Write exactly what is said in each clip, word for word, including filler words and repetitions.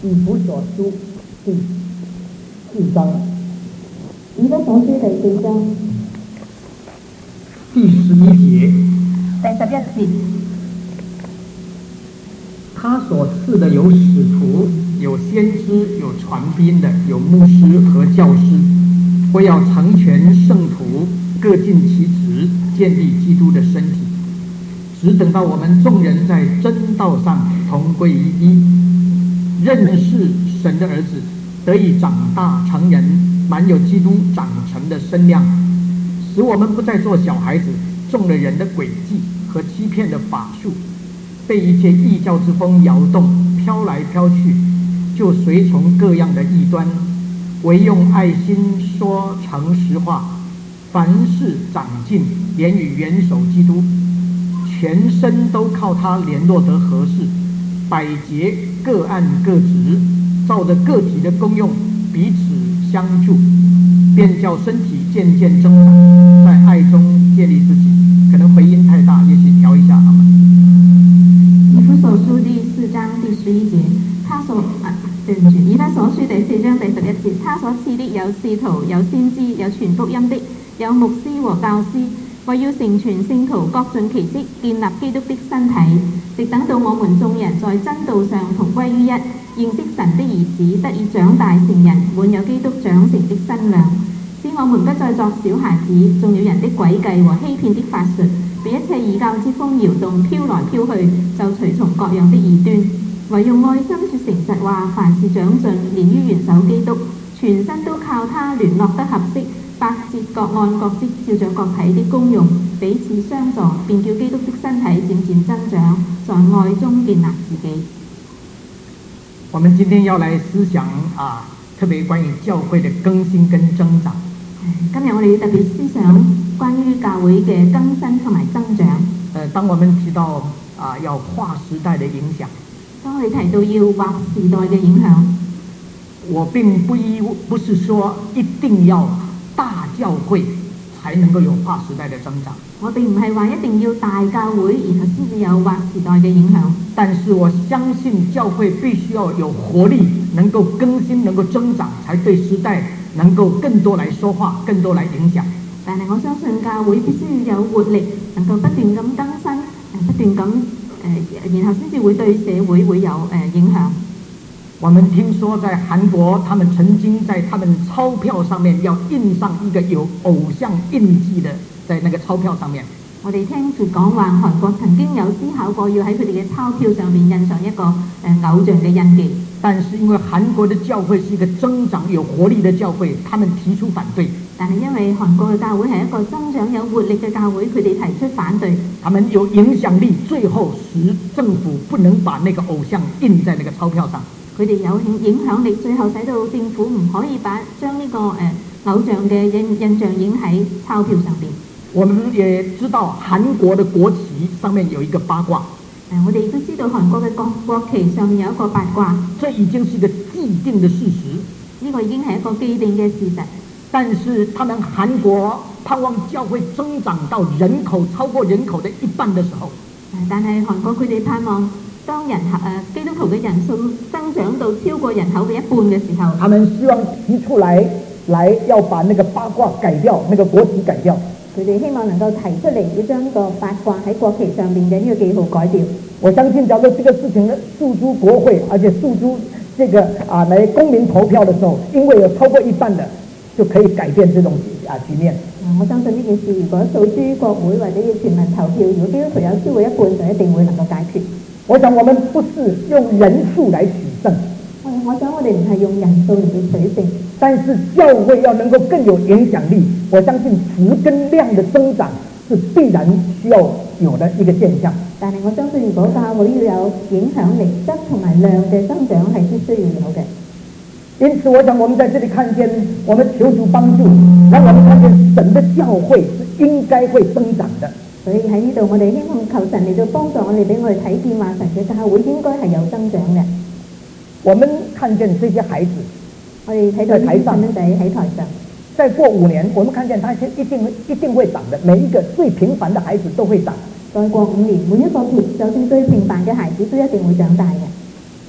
以弗所书第四章， 以弗所書第四章第十一節， 第十一節， 他所賜的有使徒，有先知，有傳兵的，有牧師和教師，為要成全聖徒，各盡其職，建立基督的身體，直等到我們眾人在真道上同歸於一，認識神的兒子，得以長大成人，滿有基督長成的身量，使我們不再做小孩子，中了人的詭計和欺騙的法術，被一切異教之風搖動，飄來飄去，就隨從各樣的異端，唯用愛心說誠實話，凡事長進，連與元首基督，全身都靠他聯絡得合適，百節各按各職，照着個體的功用彼此相助，便叫身體漸漸增長，在愛中建立自己。可能回音太大，也許調一下好嗎？ 以弗所書第四章第十一節，他所啊對唔住，以弗所書第四章第十一節，他所賜的有使徒，有先知，有傳福音的，有牧師和教師，為要成全聖徒，各盡其職，建立基督的身體，直等到我們眾人在真道上同歸於一，認識神的兒子，得以長大成人，滿有基督長成的身量，使我們不再作小孩子，中了人的詭計和欺騙的法術，被一切異教之風搖動，飄來飄去，就隨從各樣的異端，唯用愛心說誠實話，凡事長進，連於元首基督，全身都靠他聯絡得合適，百節各按各職，照着各體的功用，彼此相助，便叫基督的身體漸漸增長，在愛中建立自己。 我們今天要來思想啊，特別關於教會的更新跟增長。 今日我哋要特別思想關於教會嘅更新同埋增長。 呃，當我們提到啊要劃時代的影響， 當我哋提到要劃時代嘅影響， 我並不一不是說一定要大教會才能夠有劃時代的增長。 我並唔係話一定要大教會，然後先至有劃時代嘅影響。 但是我相信教會必須要有活力，能夠更新，能夠增長，才對時代能夠更多來說話，更多來影響。 但係我相信教會必須要有活力，能夠不斷咁更新，不斷咁誒、呃，然後先至會對社會會有誒、呃、影響。 我們聽說在韓國，他們曾經在他們鈔票上面要印上一個有偶像印記的，在那個鈔票上面。 我哋聽說講話，韓國曾經有思考過要喺佢哋嘅鈔票上面印上一個誒、呃、偶像嘅印記。 但是因為韓國的教會是一個增長有活力的教會，他們提出反對。 但係因為韓國嘅教會係一個增長有活力嘅教會，佢哋提出反對。 他們有影響力，最後使政府不能把那個偶像印在那個鈔票上。 佢哋有影響力，最後使到政府唔可以把將呢、這個誒、呃、偶像嘅印印象影喺鈔票上邊。 我們也知道韓國的國旗上面有一個八卦。 誒，我哋都知道韓國嘅國國旗上面有一個八卦。 這已經是一個既定的事實。 呢個已經係一個既定嘅事實。 但是他們韓國盼望教會增長到人口超過人口的一半的時候， 但係韓國佢哋盼望當人誒、呃、基督徒嘅人數增長到超過人口嘅一半嘅時候， 他們希望提出來，來要把那個八卦改掉，那個國旗改掉。 佢哋希望能夠提出嚟，要將呢個八卦喺國旗上面嘅呢個記號改掉。 我相信，假如這個事情訴諸國會，而且訴諸這個啊來公民投票的時候，因為有超過一半的，就可以改變這種啊局面。 我相信呢件事，如果訴諸國會或者要全民投票，如果基督徒有超過一半，就一定會能夠解決。 我想我們不是用人數來取勝。 我想我哋唔係用人數嚟去取勝。 但是教會要能夠更有影響力，我相信質跟量的增長是必然需要有的一個現象。 但係我相信，如果教會要有影響力，質同埋量嘅增長係必須要有嘅。 因此，我想我們在這裡看見，我們求主幫助，讓我們看見神的教會是應該會增長的。 所以喺呢度，我哋希望求神嚟到幫助我哋，俾我哋睇見話神嘅教會應該係有增長嘅。 我們看見這些孩子。 我哋睇到呢啲細蚊仔喺台上， 再過五年，我們看見他一定一定會長的，每一個最平凡的孩子都會長。 再過五年，每一個就算最平凡嘅孩子都一定會長大嘅。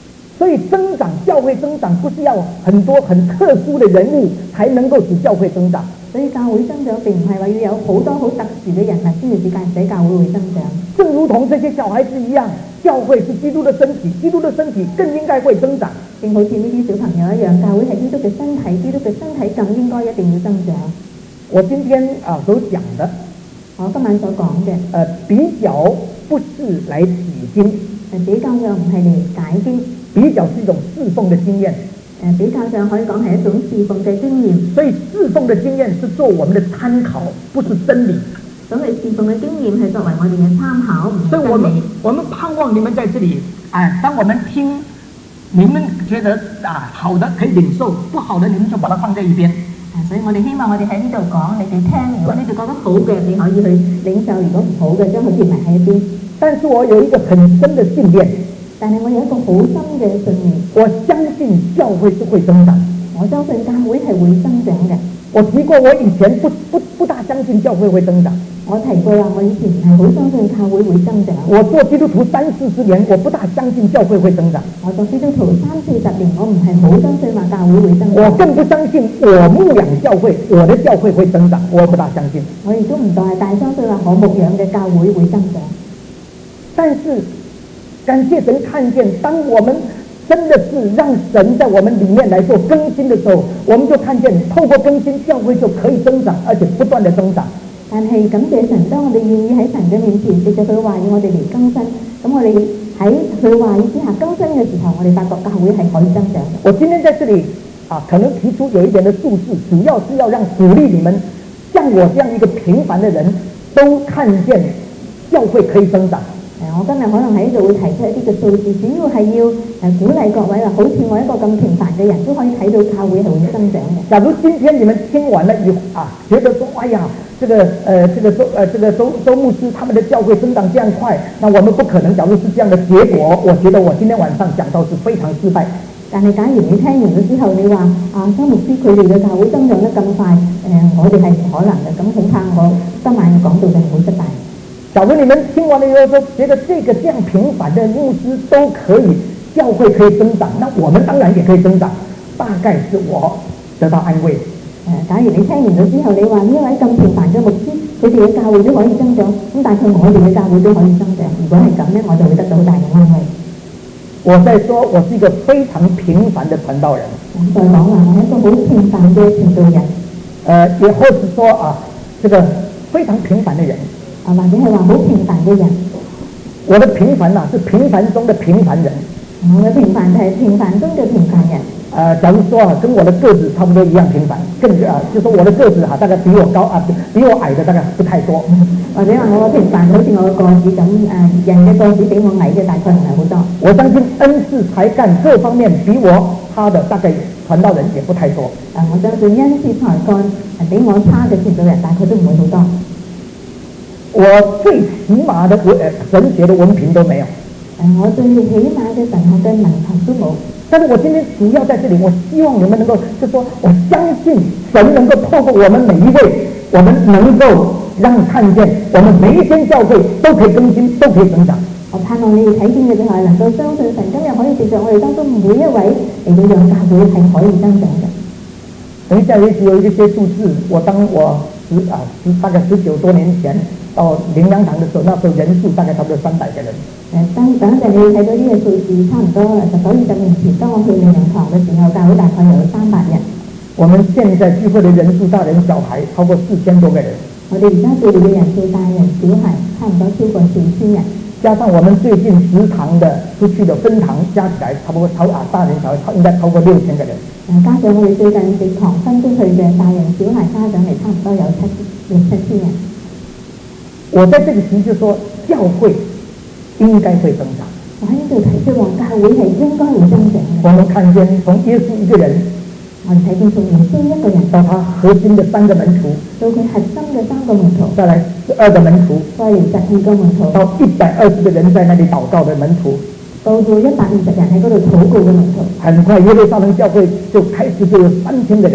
所以增長教會增長不是要很多很特殊的人物才能夠使教會增長。 所以教會增長並唔係話要有好多好特殊嘅人物先至使使教會會增長。 正如同這些小孩子一樣，教會是基督的身體，基督的身體更應該會增長。 正好似呢啲小朋友一樣，教會係基督嘅身體，基督嘅身體更應該一定要增長。 我今天啊所講的， 我今晚所講嘅， 呃比較不是來解經， 誒比較上唔係嚟解經， 比較是一種侍奉的經驗。 誒比較上可以講係一種侍奉嘅經驗。 所以侍奉的經驗是做我們的參考，不是真理。 所以侍奉嘅經驗係作為我哋嘅參考，唔係真理。 所以我們我們盼望你們在這裡，哎，當我們聽，你們覺得啊好的可以領受，不好的你們就把它放在一邊。 所以我哋希望我哋喺呢度講，你哋聽，如果你哋覺得好嘅，你可以去領受；如果唔好嘅，將佢撇埋喺一邊。 但是我有一個很深的信念， 但係我有一個好深嘅信念， 我相信教會是會增長。 我相信教會係會增長嘅。 我提過，我以前不不不大相信教會會增長。 我提過啦，我以前唔係好相信教會會增長。 我做基督徒三四十年，我不大相信教會會增長。 我做基督徒三四十年，我唔係好相信話教會會增長。 我更不相信我牧養教會，我的教會會增長，我不大相信。 我亦都唔大大相信話我牧養嘅教會會增長。 但是感謝神看見，當我們真的是讓神在我們裡面來做更新的時候，我們就看見透過更新，教會就可以增長，而且不斷的增長。 但係感謝神，當我哋願意喺神嘅面前藉著佢話語，我哋嚟更新。咁我哋喺佢話語之下更新嘅時候，我哋發覺教會係可以增長嘅。 我今天在這裡啊，可能提出有一點的數字，主要是要讓鼓勵你們，像我這樣一個平凡的人都看見教會可以增長。 我今日可能喺度會提出一啲嘅數字，主要係要誒鼓勵各位話，好似我一個咁平凡嘅人都可以睇到教會係會增長嘅。 假如今天你們聽完了以後啊，覺得說，哎呀，這個呃這個周呃這個周周牧師他們的教會增長這樣快，那我們不可能。假如是這樣的結果，我覺得我今天晚上講到是非常失敗。 但係假如你聽完咗之後，你話啊周牧師佢哋嘅教會增長得咁快，誒、呃、我哋係唔可能嘅，咁恐怕我今晚嘅講道就唔會失敗。假如你們聽完了以後說，覺得這個這樣平凡的牧師都可以，教會可以增長，那我們當然也可以增長。大概是我得到安慰。誒，假如你聽完咗之後，你話呢位咁平凡嘅牧師，佢哋嘅教會都可以增長，咁大概我哋嘅教會都可以增長。如果係咁咧，我就會得到好大嘅安慰。我在說，我是一個非常平凡的傳道人。我再講話，我係一個好平凡嘅傳道人。誒、呃，也或是說啊，這個非常平凡的人。啊，或者係話好平凡嘅人。我的平凡啊，是平凡中的平凡人。我嘅平凡係平凡中嘅平凡人。呃，假如說啊，跟我的個子差不多一樣平凡，更啊，就說我的個子哈、啊，大概比我高啊，比我矮的大概不太多。或者話我平凡，好似我嘅個子咁，誒、呃，人嘅個子比我矮嘅大概唔係好多。我相信恩賜才幹各方面比我差的，大概傳道人也不太多。啊，我相信恩賜才幹比我差嘅傳道人大概都唔會好多。我最起碼的文神學的文憑都沒有。誒，我最起碼嘅神學嘅文憑都冇。但是我今天主要在這裡，我希望你們能夠，就說我相信神能夠透過我們每一位，我們能夠讓看見我們每一間教會都可以更新，都可以成長。我盼望你哋睇見嘅就係能夠相信神今日可以藉著我哋當中每一位嚟到讓教會係可以增長嘅。等一下也許有一些數字，我當我十啊十大概十九多年前到靈糧堂的時候，那時候人數大概差不多三百個人。誒，等等陣你會睇到呢個數字，差唔多十九二十年前，當我去靈糧堂嘅時候，教會大概有三百人。我們現在聚會的人數，大人小孩超過四千多個人。我哋而家聚會嘅人數，大人小孩差唔多超過四千人。加上我們最近十堂的出去的分堂加起來，差不多超啊大人小孩超應該超過六千個人。誒，加上我哋最近食堂分出去嘅大人小孩家長嚟，差唔多有七六七千人。我在這個時就說教會應該會增長。我喺呢度提出話教會係應該會增長嘅。我們看見從耶穌一個人，我哋睇見從耶穌一個人到他核心的三個門徒，到佢核心嘅三個門徒，再來十二個門徒，再嚟十二個門徒，到一百二十個人在那裡禱告的門徒，到到一百二十人喺嗰度禱告嘅門徒。很快耶路撒冷教會就開始就有三千個人。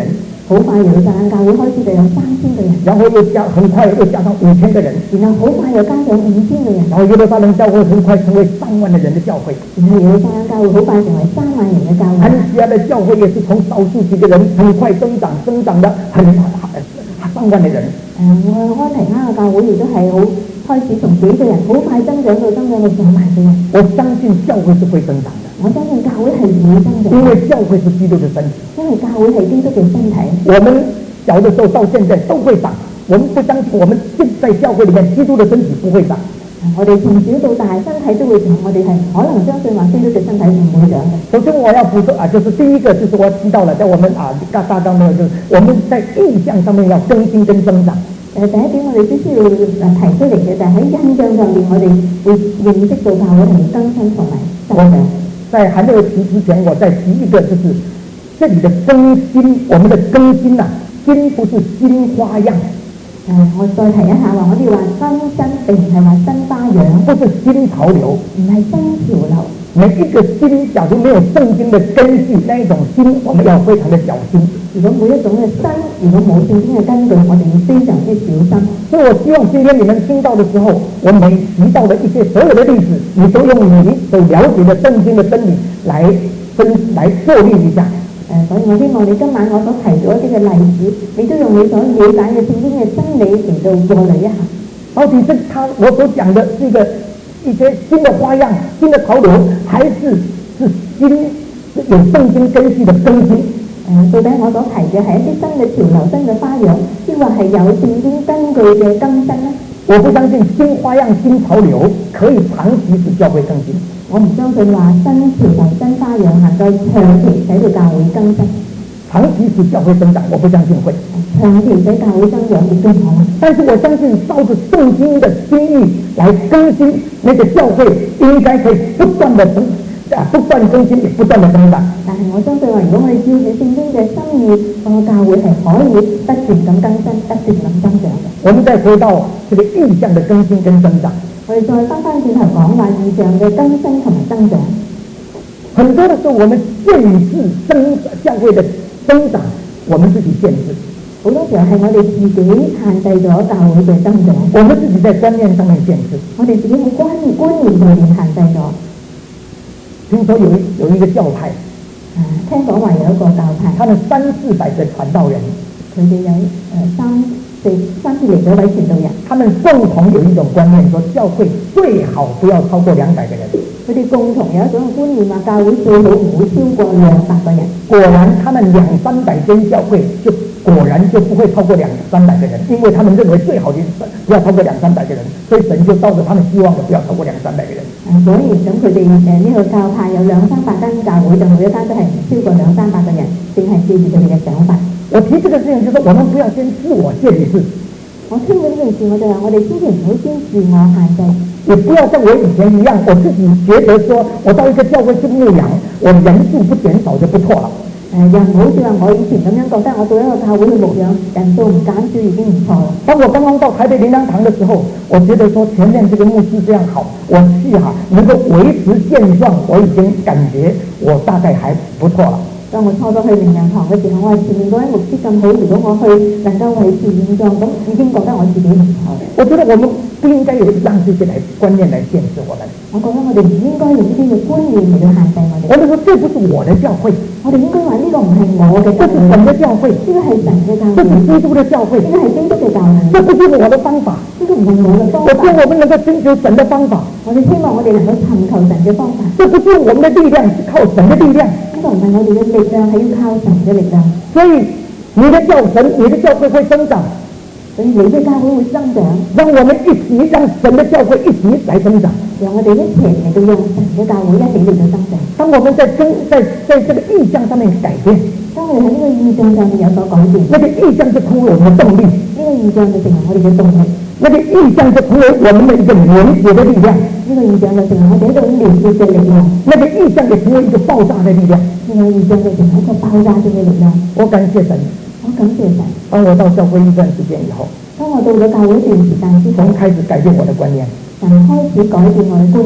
好快耶路撒冷教會開始就有三千個人， 然后又加很快又加上五千个人， 然後好快又加上五千個人， 然后耶路撒冷教会很快成为上万的人的教会。 然後耶路撒冷教會好快成為三萬人嘅教會。 安提阿的教会也是从少數幾個人很快增長，增長的很上萬的人。 誒，我安提阿嘅教會亦都係好開始從幾個人好快增長到增長到上萬嘅人。 我相信教会是會增長的。 我相信教會係會增長， 因為教會是基督的身體。 因為教會係基督嘅身體。 我們小的時候到現在都會長，我們不相信我們在教會裡面基督的身體不會長。 我哋從小到大身體都會長，我哋係可能相信話基督嘅身體唔會長嘅。 首先我要補充啊，就是第一個就是我提到了，在我們啊大大綱呢，就是我們在意象上面要更新跟增長。 誒第一點我哋必須要誒提出嚟嘅就係喺印象上面，我哋會認識到教會係更新同埋增長。 在還沒有提之前，我再提一個，就是這裡的更新，我們的更新啊，新不是新花樣。 誒，我再提一下話，我哋話更新並唔係話新花樣， 不是新潮流， 唔係新潮流。 每一個新，假如沒有聖經的根據，那一種新，我們要非常的小心。 如果每一種嘅新，如果冇聖經嘅根據，我哋要非常之小心。 所以我希望今天你們聽到的時候，我每提到的一些所有的例子，你都用你所了解的聖經的真理來分來過濾一下。 誒，所以我希望你今晚我所提咗一啲嘅例子，你都用你所了解嘅聖經嘅真理嚟到過濾一下。 到底是他我所講的是一個一些新的花樣、新的潮流，還是是新有聖經根據的更新？ 誒，到底我所提嘅係一啲新嘅潮流、新嘅花樣，抑或係有聖經根據嘅更新呢？ 我不相信新花樣、新潮流可以長期使教會更新。 我唔相信話新潮流、新花樣能夠長期使到教會更新。 長期使教會增長，我不相信會。 長期使教會增長亦都可能。 但是我相信照着聖經的心意來更新，那個教會應該可以不斷的增啊，不斷更新，也不斷的增長。 但係我相信話，如果我哋照住聖經嘅心意，個教會係可以不斷咁更新、不斷咁增長嘅。 我們再回到這個意象的更新跟增長。 我哋再翻翻轉頭講話意象嘅更新同埋增長。 很多的時候，我們限制增教會的增長，我們自己限制。 好多時候係我哋自己限制咗教會嘅增長。 我們自己在觀念上面限制。 我哋自己喺觀念觀念上面限制咗。 聽說有一有一個教派， 誒、啊，聽講話有一個教派， 他們三四百個傳道人， 佢哋有誒、呃、三四三次嚟咗位傳道人， 他們共同有一種觀念，說教會最好不要超過兩百個人。 佢哋共同有一種觀念話，教會最好唔會超過兩百個人。 果然，他們兩三百間教會就果然就不會超過兩三百個人，因為他們認為最好的不要超過兩三百個人，所以神就照着他們希望的不要超過兩三百個人。 誒，所以咁佢哋誒呢個教派有兩三百間教會，就每一間都係唔超過兩三百個人，淨係照住佢哋嘅想法。 我提這個事情，就是我們不要先自我限制。 我聽到呢件事，我就話我哋千祈唔好先自我限制。 也不要像我以前一樣，我自己覺得說我到一個教會去牧養，我人數不減少就不錯了。 誒，又唔好似話我以前咁樣覺得，我到一個教會去牧養，人數唔減少已經唔錯啦。 當我剛剛到台北靈糧堂的時候，我覺得說前面這個牧師這樣好，我去哈能夠維持現狀，我已經感覺我大概還不錯了。 當我初初去靈糧堂嘅時候，我係前面嗰位牧師咁好，如果我去能夠維持現狀，咁已經覺得我自己唔錯。我覺得我們不應該有讓這些來觀念來限制我們。我覺得我哋唔應該用呢啲嘅觀念嚟到限制我哋。我哋說這不是我的教會，我哋應該話呢個唔係我嘅教會，這是神的教會，呢個係神嘅教會，這是基督的教會，呢個係基督嘅教會，這不是我的方法，呢個唔係我嘅方法。我希望我們能夠尋求神的方法，我哋希望我哋能夠尋求神嘅方法。這不是我們的力量，是靠神的力量。呢個唔係我哋嘅力量，係要靠神嘅力量。所以你的教神，你的教會會增長。所以你的教會會增長，讓我們一起讓神的教會一起來增長，讓我哋一齊嚟到讓神嘅教會一起嚟到增長。當我們在跟在在這個意象上面改變，當我哋喺呢個意象上面有所改變，那個意象就成為我們的動力，呢個意象就成為我哋嘅動力，那個意象就成為我們的一個連結的力量，呢個意象就成為我哋一個連結嘅力量，那個意象也成為一個爆炸的力量，呢個意象就成為一個爆炸性嘅力量。我感謝神。我感謝神。當我到教會一段時間以後，當我到咗教會一段時間之後，神開始改變我的觀念，神開始改變我的觀念。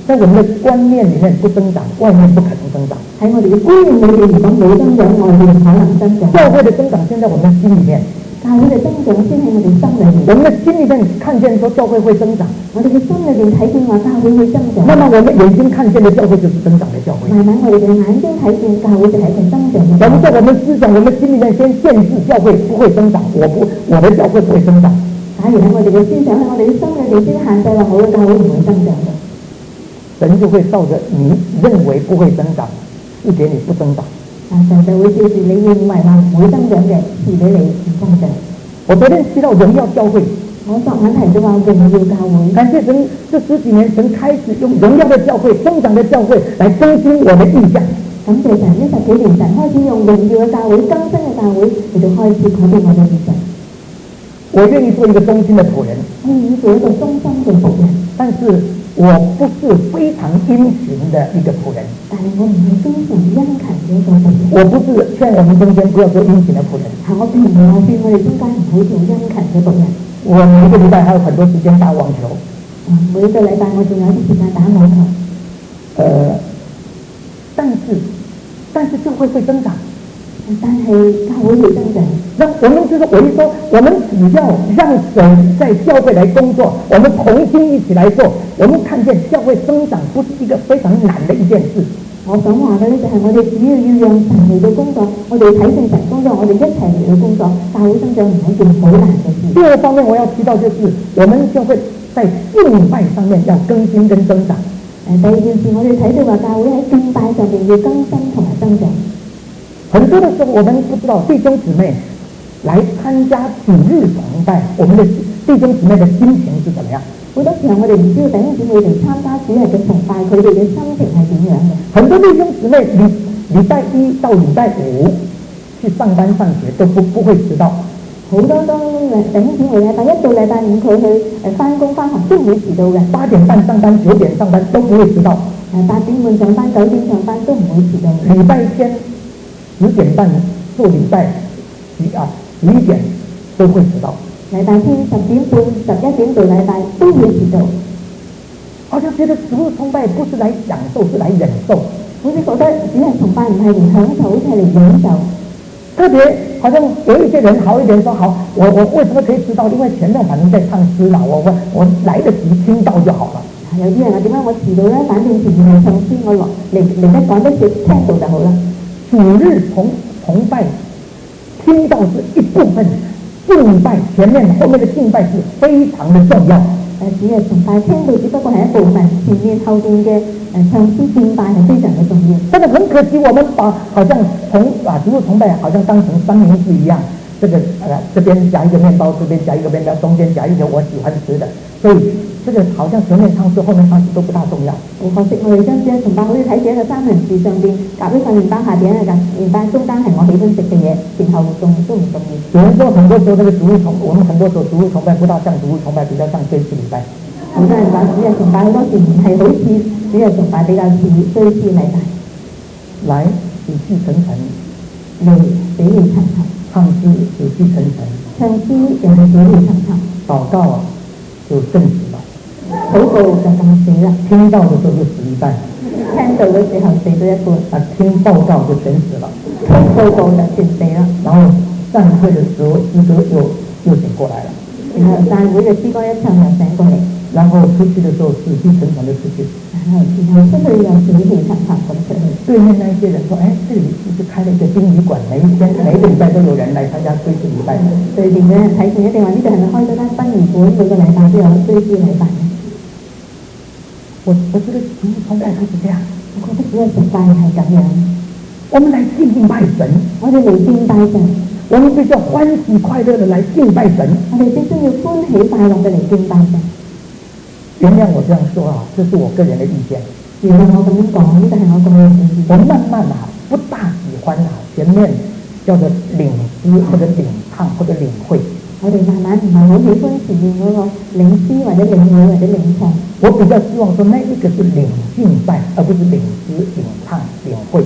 在我们的观念里面不增长，外面不可能增長。 喺我哋嘅觀念裏邊，如果冇增長，外邊可能增長。 教會的增長先在我們心裡面， 教會嘅增長先喺我哋心裏面。 我們的心裡面看見說教會會增長， 我哋嘅心裏邊睇見話教會會增長。 那麼我們眼睛看見的教會就是增長的教會。 慢慢我哋嘅眼睛睇見教會就係一個增長嘅。 我們在我們思想、我們心裡面先限制教會不會增長，我不，我的教會不會增長。 假如喺我哋嘅思想喺我哋嘅心裏邊先限制話我嘅教會唔會增長嘅， 神就會照着你認為不會增長，賜給你不增長。 啊，神就會照住你認為話唔會增長嘅，賜俾你唔增長。 我昨天提到榮耀教會， 我昨晚提到話榮耀教會， 感謝神，這十幾年神開始用榮耀的教會、增長的教會來更新我的意象。 感謝神，呢十幾年神開始用榮耀嘅教會、更新嘅教會嚟到開始改變我嘅意象。 我願意做一個忠心的僕人， 我願意做一個忠心嘅僕人， 但是我不是非常殷勤的一個僕人。 但係我唔係非常殷勤嘅一個僕人。 我不是勸我們中間不要做殷勤的僕人。 係我並唔係話勸我哋中間唔好做殷勤嘅僕人。 我每個禮拜還有很多時間打網球。 每個禮拜我仲有啲時間打網球。 呃，但是但是教會會增長。 但係教會會增長。 那我們就是我一說，我們只要讓神在教會來工作，我們同心一起來做，我們看見教會增長不是一個非常難的一件事。 我想話嘅呢就係我哋只要要讓神嚟到工作，我哋睇見神工作，我哋一齊嚟到工作，教會增長唔係一件好難嘅事。 第二方面我要提到就是我們教會在敬拜上面要更新跟增長。 誒，第二件事我哋睇到話教會喺敬拜上面要更新同埋增長。 很多的時候我們不知道弟兄姊妹來參加主日崇拜，我們的弟兄姊妹的心情是怎麼樣？好多時候我哋唔知道弟兄姊妹嚟參加主日嘅崇拜，佢哋嘅心情係點樣嘅。很多弟兄姊妹禮禮拜一到禮拜五去上班上學都不不會遲到。好多都弟兄姊妹禮拜一到禮拜五佢去誒返工返學都唔會遲到嘅。八點半上班九點上班都不會遲到。誒八點半上班九點上班都唔會遲到。禮拜天十點半做禮拜，啊十一點都會遲到。禮拜天十點半十一點做禮拜都會遲到。好像覺得主日崇拜不是來享受，是來忍受。好似覺得主日崇拜唔係嚟享受，好似係嚟忍受。特別好像有一些人好一點說好，我我為什麼可以遲到？因為前面反正在唱詩啦，我我我來得及聽到就好了。有啲人話點解我遲到呢？反正前面係唱詩，我落嚟嚟得趕得切聽到就好啦。主日崇崇拜聽到是一部分，敬拜前面後面的敬拜是非常的重要。誒，主日崇拜聽到只不過係一部分，前面後邊嘅誒唱詩敬拜係非常的重要。但是很可惜，我們把好像從啊主日崇拜好像當成三明治一樣，這個呃這邊夾一個麵包，這邊夾一個麵包，中間夾一個我喜歡吃的，所以這個好像前面唱詩後面唱詩都不大重要。好可惜，我哋將主日崇拜好似睇住一個三明治，上邊夾一塊麵包，下邊一個麵包，中間係我喜歡食嘅嘢，前後仲都唔重要。有人說很多時候那個主日崇，我們很多時候主日崇拜不大像主日崇拜，比較像追思禮拜。好多人話主日崇拜好多時唔係好似主日崇拜，比較似追思禮拜。來死氣沉沉，嚟死氣沉沉，唱詩死氣沉沉，唱詩又係死氣沉沉，禱告就證實了。禱告就咁死啦，聽到的時候就死一半，聽到嘅時候死咗一半，啊聽報告就全死了，聽報告就全死啦。然後散會的時候詩歌又又醒過來了，然後散會嘅詩歌一唱又醒過嚟，然後出去的時候死氣沉沉的出去，然後然後出去又死氣沉沉咁出去。對面那些人說：哎，這裡是不是開了一個殯儀館？每一天每一個禮拜都有人來參加追思禮拜。對面嘅人睇見一定話呢度係咪開咗間殯儀館？每個禮拜都有追思禮拜。我我覺得主日崇拜不是這樣，我覺得主日崇拜係咁樣。我們來敬拜神，我哋嚟敬拜神，我們必須要歡喜快樂地來敬拜神。我哋必須要歡喜快樂地嚟敬拜神。原諒我這樣說啊，這是我個人的意見。原諒我咁樣講，呢個係我個人嘅意見。我慢慢啊，不大喜歡啊，前面叫做領詩或者領唱或者領會。我哋慢慢唔係好喜歡前面嗰個領詩或者領會或者領唱。我比較希望說，那一個是領敬拜，而不是領詩、領唱、領會。哦，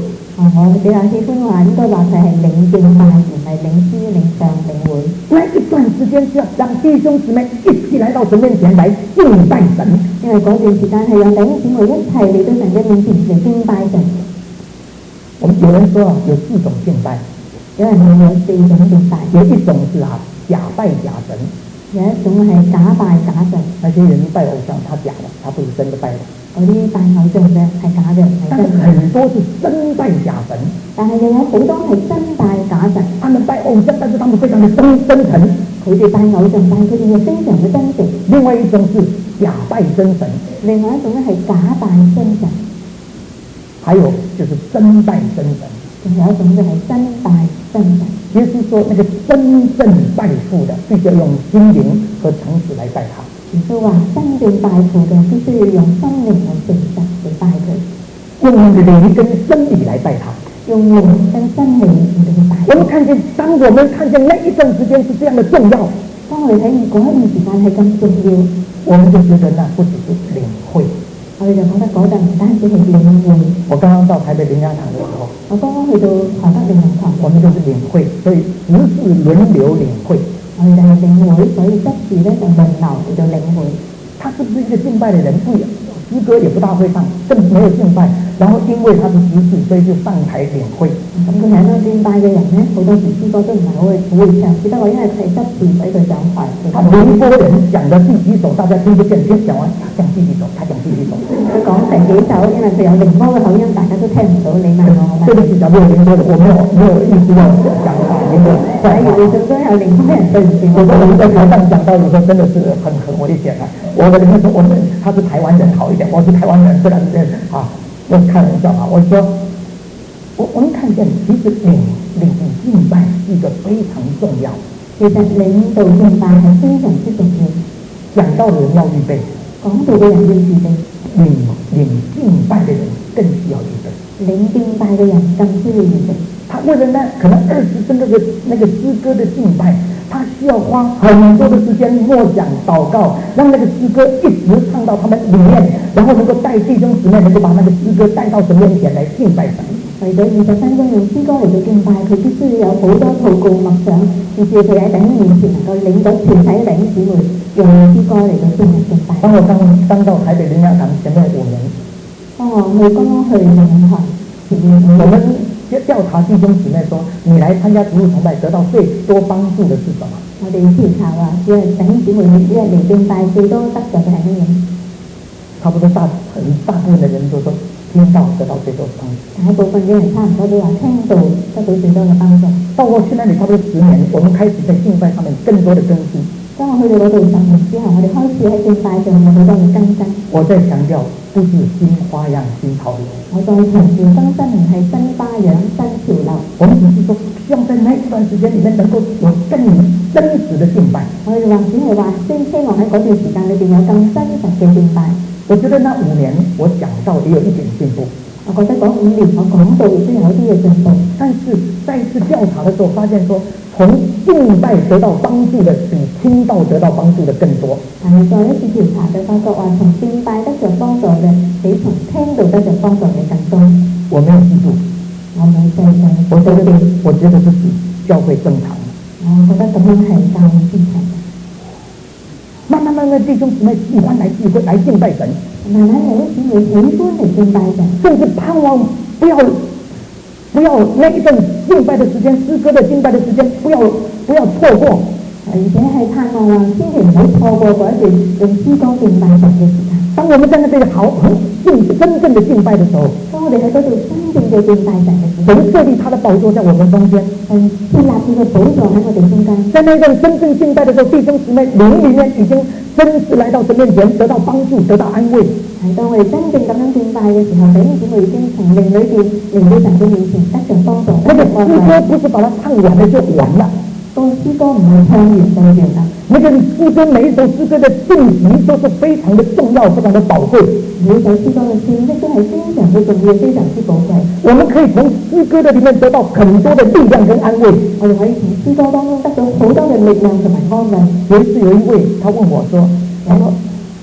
我比較喜歡話應該話佢係領敬拜，而唔係領詩、領唱、領會。 那一段時間是要讓弟兄姊妹一起來到神面前來敬拜神， 因為嗰段時間係讓弟兄姊妹一齊嚟到神嘅面前嚟敬拜神。 我們有人說啊，有四種敬拜， 有人話有四種敬拜， 有一種是啊假拜假神， 有一種係假拜假神。 那些人拜偶像，他假的，他不是真的拜的。 嗰啲拜偶像嘅係假嘅，唔係但是真嘅。 很多是真拜假神， 但係又有好多係真拜假神。 他們拜偶像，但是他們非常的真真誠。 佢哋拜偶像，但係佢哋又非常嘅真誠。 另外一種是假拜真神， 另外一種咧係假拜真神， 還有就是真拜真神。 仲有一種就係真拜真神。 耶穌說，那個真正拜父的，必須要用心靈和誠實來拜他。 耶穌話：真正拜父嘅，必須要用心靈和誠實嚟拜佢， 用靈跟真理來拜他， 用靈跟真理嚟到拜。 我們看見，當我們看見那一段時間是這樣的重要， 當我哋睇見嗰一段時間係咁重要， 我們就覺得那不只是領會。 我哋就覺得嗰陣唔單止係領會。 我剛剛到台北靈糧堂的時候， 我剛剛去到台北靈糧堂， 我們就是領會，所以不是輪流領會。 我哋就係領會，所以即時咧就輪流嚟到領會。 他是不是一個敬拜的人？不，詩歌也不大會唱，更沒有敬拜。然後因為他是執事，所以就上台領會。 咁佢係一個敬拜嘅人咧，好多時詩歌都唔係好會好會唱，只不過因為佢係執事，所以佢上台。 他寧波人講的第幾首，大家聽不見，聽講完講第幾首，他講第幾首。 佢講成幾首，因為佢有寧波嘅口音，大家都聽唔到。你問我， 對不起，假如有寧波的，我沒有沒有意思要講啊，寧波。 假如你仲都有寧波人，對唔住我說我們在台上講到，有時候真的是很很危險啊。我的人說我們他是台灣人好一點，我是台灣人，雖然是啊，我開玩笑啊。我說我我們看見其實領領敬拜是一個非常重要。 其實領導敬拜係非常之重要。 講道的人要預備， 講道嘅人要預備， 領領敬拜的人更需要預備。 領敬拜嘅人更需要預備。 他為了那可能二十分鐘的那個詩歌的敬拜，他需要花很多的時間默想禱告，讓那個詩歌一直唱到他們裡面，然後能夠帶弟兄姊妹能夠把那個詩歌帶到神面前來敬拜神。 為咗二十分鐘用詩歌嚟到敬拜，佢必須要有好多禱告默想，以至佢喺弟兄面前能夠領到全體弟兄姊妹用詩歌嚟到進行敬拜。 當我剛剛到台北靈糧堂前面五年， 當我去剛剛去靈糧堂前面五我們年。 調查弟兄姊妹說，你來參加主日崇拜得到最多幫助的是什麼？ 我哋調查話，只係弟兄姊妹一嚟敬拜最多得着嘅係乜嘢？ 差不多大很大部分的人都說聽到得到最多幫助。 大部分嘅人差唔多都話聽到得到最多嘅幫助。 到我去那裡差不多十年，我們開始在敬拜上面更多的更新。 當我去到嗰度十年之後，我哋開始喺敬拜上有好多嘅更新。 我再強調，不是新花樣、新潮流。 我再強調更新唔係新花樣、新潮流。 我們只是說，希望在那一段時間裡面能夠有更真實的敬拜。 我哋話只係話，希希望喺嗰段時間裏邊有更真實嘅敬拜。 我覺得那五年我講到也有一點進步。 我覺得嗰五年我講到亦都有啲嘅進步。 但是再一次調查的時候，發現說，從敬拜得到幫助的比聽到得到幫助的更多。 但係再一次調查就發覺話，從敬拜得着幫助嘅比從聽到得着幫助嘅更多。 我沒有記住， 我冇記住。 我覺得我覺得這是教會正常。 我覺得咁樣係教會正常。 慢慢慢慢，弟兄姊妹喜歡來聚會來敬拜神， 慢慢有啲姊妹喜歡嚟敬拜神， 甚至盼望不要不要那一陣敬拜的時間，詩歌的敬拜的時間，不要不要錯過。 而且係盼望話，千祈唔好錯過嗰一段用詩歌敬拜神嘅時間。 當我們在那邊好很敬真正的敬拜的時候， 當我哋喺嗰度真正嘅敬拜神嘅時候， 神設立他的寶座在我們中間， 嗯，設立佢嘅寶座喺我哋中間。 在那陣真正敬拜的時候，弟兄姊妹靈裡面已經真實來到神面前，得到幫助，得到安慰。 係當我哋真正咁樣敬拜嘅時候，弟兄姊妹已經從靈裏邊嚟到神嘅面前得着幫助。 那個詩歌不是把它唱完了就完了。 個詩歌唔係唱完就完啦。 那個詩歌每一首詩歌的信息都是非常的重要，非常的寶貴。 每一首詩歌嘅信息都係非常之重要，非常之寶貴。 我們可以從詩歌的裡面得到很多的力量跟安慰。 我哋可以從詩歌當中得到好多嘅力量同埋安慰。 有一次有一位他問我說：我說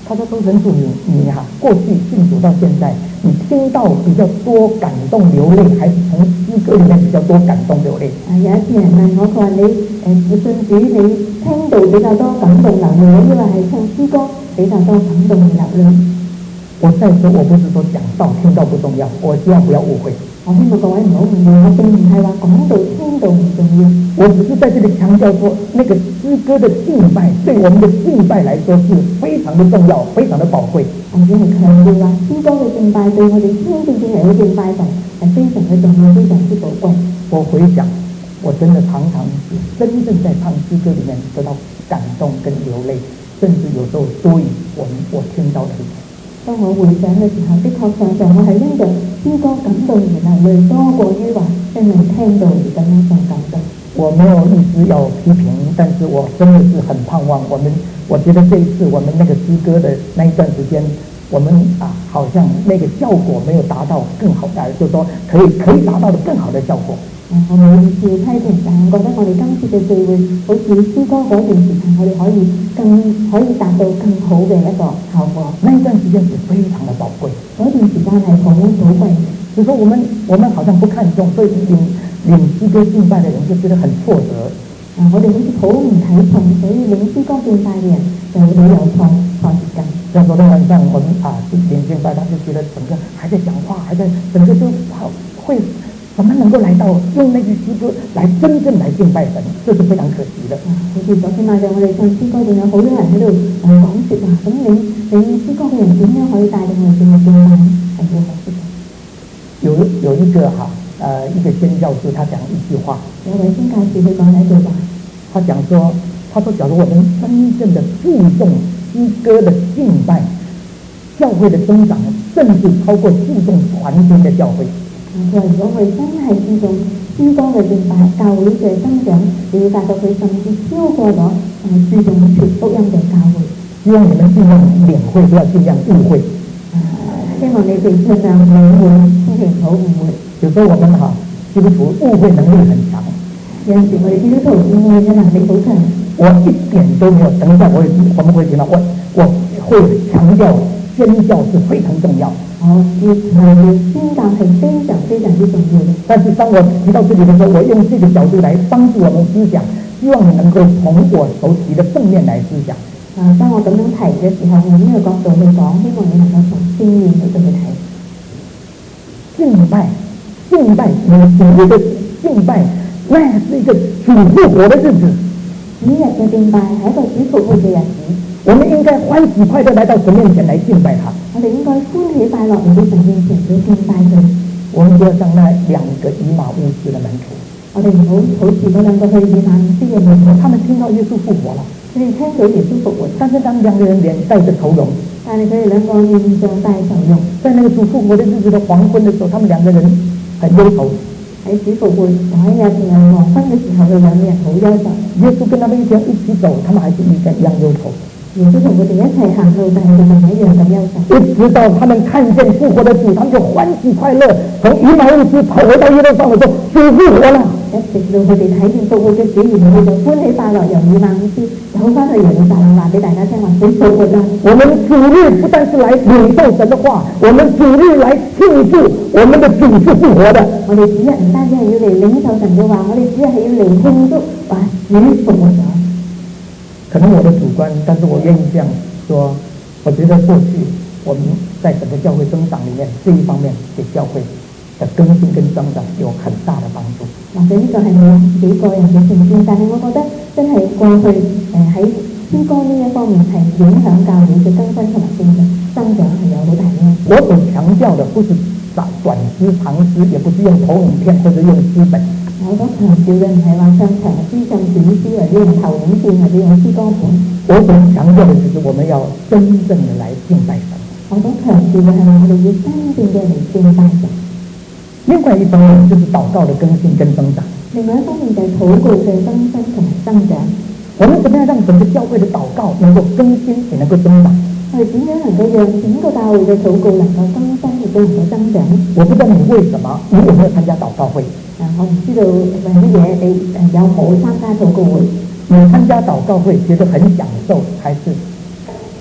他说：“周神父，你你哈、啊，过去信主到现在，你聽到比較多感動流淚，還是從詩歌裡面比較多感動流淚？” 啊，有一次人問我，佢話你誒信主，你聽到比較多感動流淚，抑或係唱詩歌比較多感動流淚？ 我再說，我不是說講道聽到不重要，我希望不要誤會。 我希望各位唔好誤會，我並唔係話講道聽道唔重要， 我只是在這裡強調說，那個詩歌的敬拜對我們的敬拜來說是非常的重要，非常的寶貴。 我只係強調話，詩歌嘅敬拜對我哋聽正正嚟嘅敬拜上係非常嘅重要，非常之寶貴。 我回想，我真的常常是真正在唱詩歌裡面得到感動跟流淚，甚至有時候多於我我聽到的。 當我回想嘅時候，的確常常我係因着詩歌感動而流淚，多過於話因為聽到而咁樣上感動。 我沒有意思要批評，但是我真的是很盼望我們，我覺得這一次我們那個詩歌的那一段時間，我們啊好像那個效果沒有達到更好的，就是說可以可以達到的更好的效果。 我冇意思批評，但係我覺得我哋今次嘅聚會，好似詩歌嗰段時間，我哋可以更可以達到更好嘅一個效果。 那一段時間是非常的寶貴， 嗰段時間係好寶貴。 就是說我們我們好像不看重，所以領領詩歌敬拜的人就覺得很挫折。 啊，我哋好似好唔睇重，所以領詩歌敬拜嘅人就會好有挫挫折感。 像昨天晚上我們啊領敬拜，他就覺得整個還在講話，還在整個就好會。怎麼能夠來到用那句詩歌來真正來敬拜神，這是非常可惜的。 好似昨天晚上我哋唱詩歌，仲有好多人喺度誒講説話，咁你你詩歌嘅人點樣可以帶領我哋去敬拜？係好可惜。 有有一個哈，呃一個宣教師，他講一句話。 有位宣教師佢講一句話， 他講說，他說假如我們真正的注重詩歌的敬拜，教會的增長甚至超過注重傳經的教會。 佢話：如果我哋真係注重詩歌嘅敬拜，教會嘅增長，你會發覺佢甚至超過咗誒注重傳福音嘅教會。 希望你們盡量領會，不要盡量誤會。 希望你哋盡量領會，千祈唔好誤會。 有時候我們哈基督徒誤會能力很強。 有陣時我哋基督徒誤會嘅能力好強。 我一點都沒有，等一下我我們會聽到，我我會強調宣教是非常重要。 我要強調宣教係非常非常之重要嘅。 但是當我提到這裡的時候，我用這個角度來幫助我們思想，希望你能夠從我所提的正面來思想。 啊，當我咁樣提嘅時候，用呢個角度去講，希望你能夠從正面嗰度去睇。 敬拜，敬拜，你你的敬拜，那是一個主復活的日子。 呢日嘅敬拜係一個主復活嘅日子。 我們應該歡喜快樂來到神面前來敬拜他。 我哋應該歡喜快樂嚟到神面前去敬拜佢。 我們不要像那兩個以馬忤斯的門徒。 我哋唔好好似嗰兩個去以馬忤斯嘅門徒， 他們聽到耶穌復活了， 佢哋聽到耶穌復活， 但是他們兩個人臉帶着愁容。 但係佢哋兩個面上帶愁容。 在那個主復活的日子的黃昏的時候，他們兩個人很憂愁。 喺主復活嗰一日同埋黃昏嘅時候，佢兩個人好憂愁。 耶穌跟他們一天一起走，他們還是一樣憂愁。 耶穌同佢哋一齊行路，但係佢哋一樣咁憂愁。 一直到他們看見復活的主，他們就歡喜快樂，從以馬忤斯跑回到耶路撒冷說：主復活了。 一直到佢哋睇見復活嘅主，然後佢就歡喜快樂，由以馬忤斯走翻去耶路撒冷，話俾大家聽話：主復活啦！ 我們主日不但是來領受神的話，我們主日來慶祝我們的主是復活的。 我哋主日唔單止係要嚟領受神嘅話，我哋主日係要嚟慶祝話主復活咗。 可能我的主觀，但是我願意這樣說，我覺得過去我們在整個教會增長裡面，這一方面給教會的更新跟增長有很大的幫助。 或者呢個係我自己個人嘅成見，但係我覺得真係過去誒喺詩歌呢一方面係影響教會嘅更新同埋成長增長係有好大嘅。 我所強調的不是短短詩長詩，也不是用投影片或者用詩本。 我所強調嘅唔係話唱長詩、唱短詩，或者用投影片，或者用詩歌本。 我所強調的就是我們要真正的來敬拜神。 我所強調嘅係話我哋要真正嘅嚟敬拜神。 另外一方面就是禱告的更新跟增長。 另外一方面就係禱告嘅更新同埋增長。 我們怎麼樣讓整個教會的禱告能夠更新，也能夠增長？ 我哋點樣能夠讓整個教會嘅禱告能夠更新，亦都能夠增長？ 我不知道你為什麼，你有沒有參加禱告會？ 啊，我唔知道為乜嘢你誒有冇參加禱告會？ 你參加禱告會覺得很享受，還是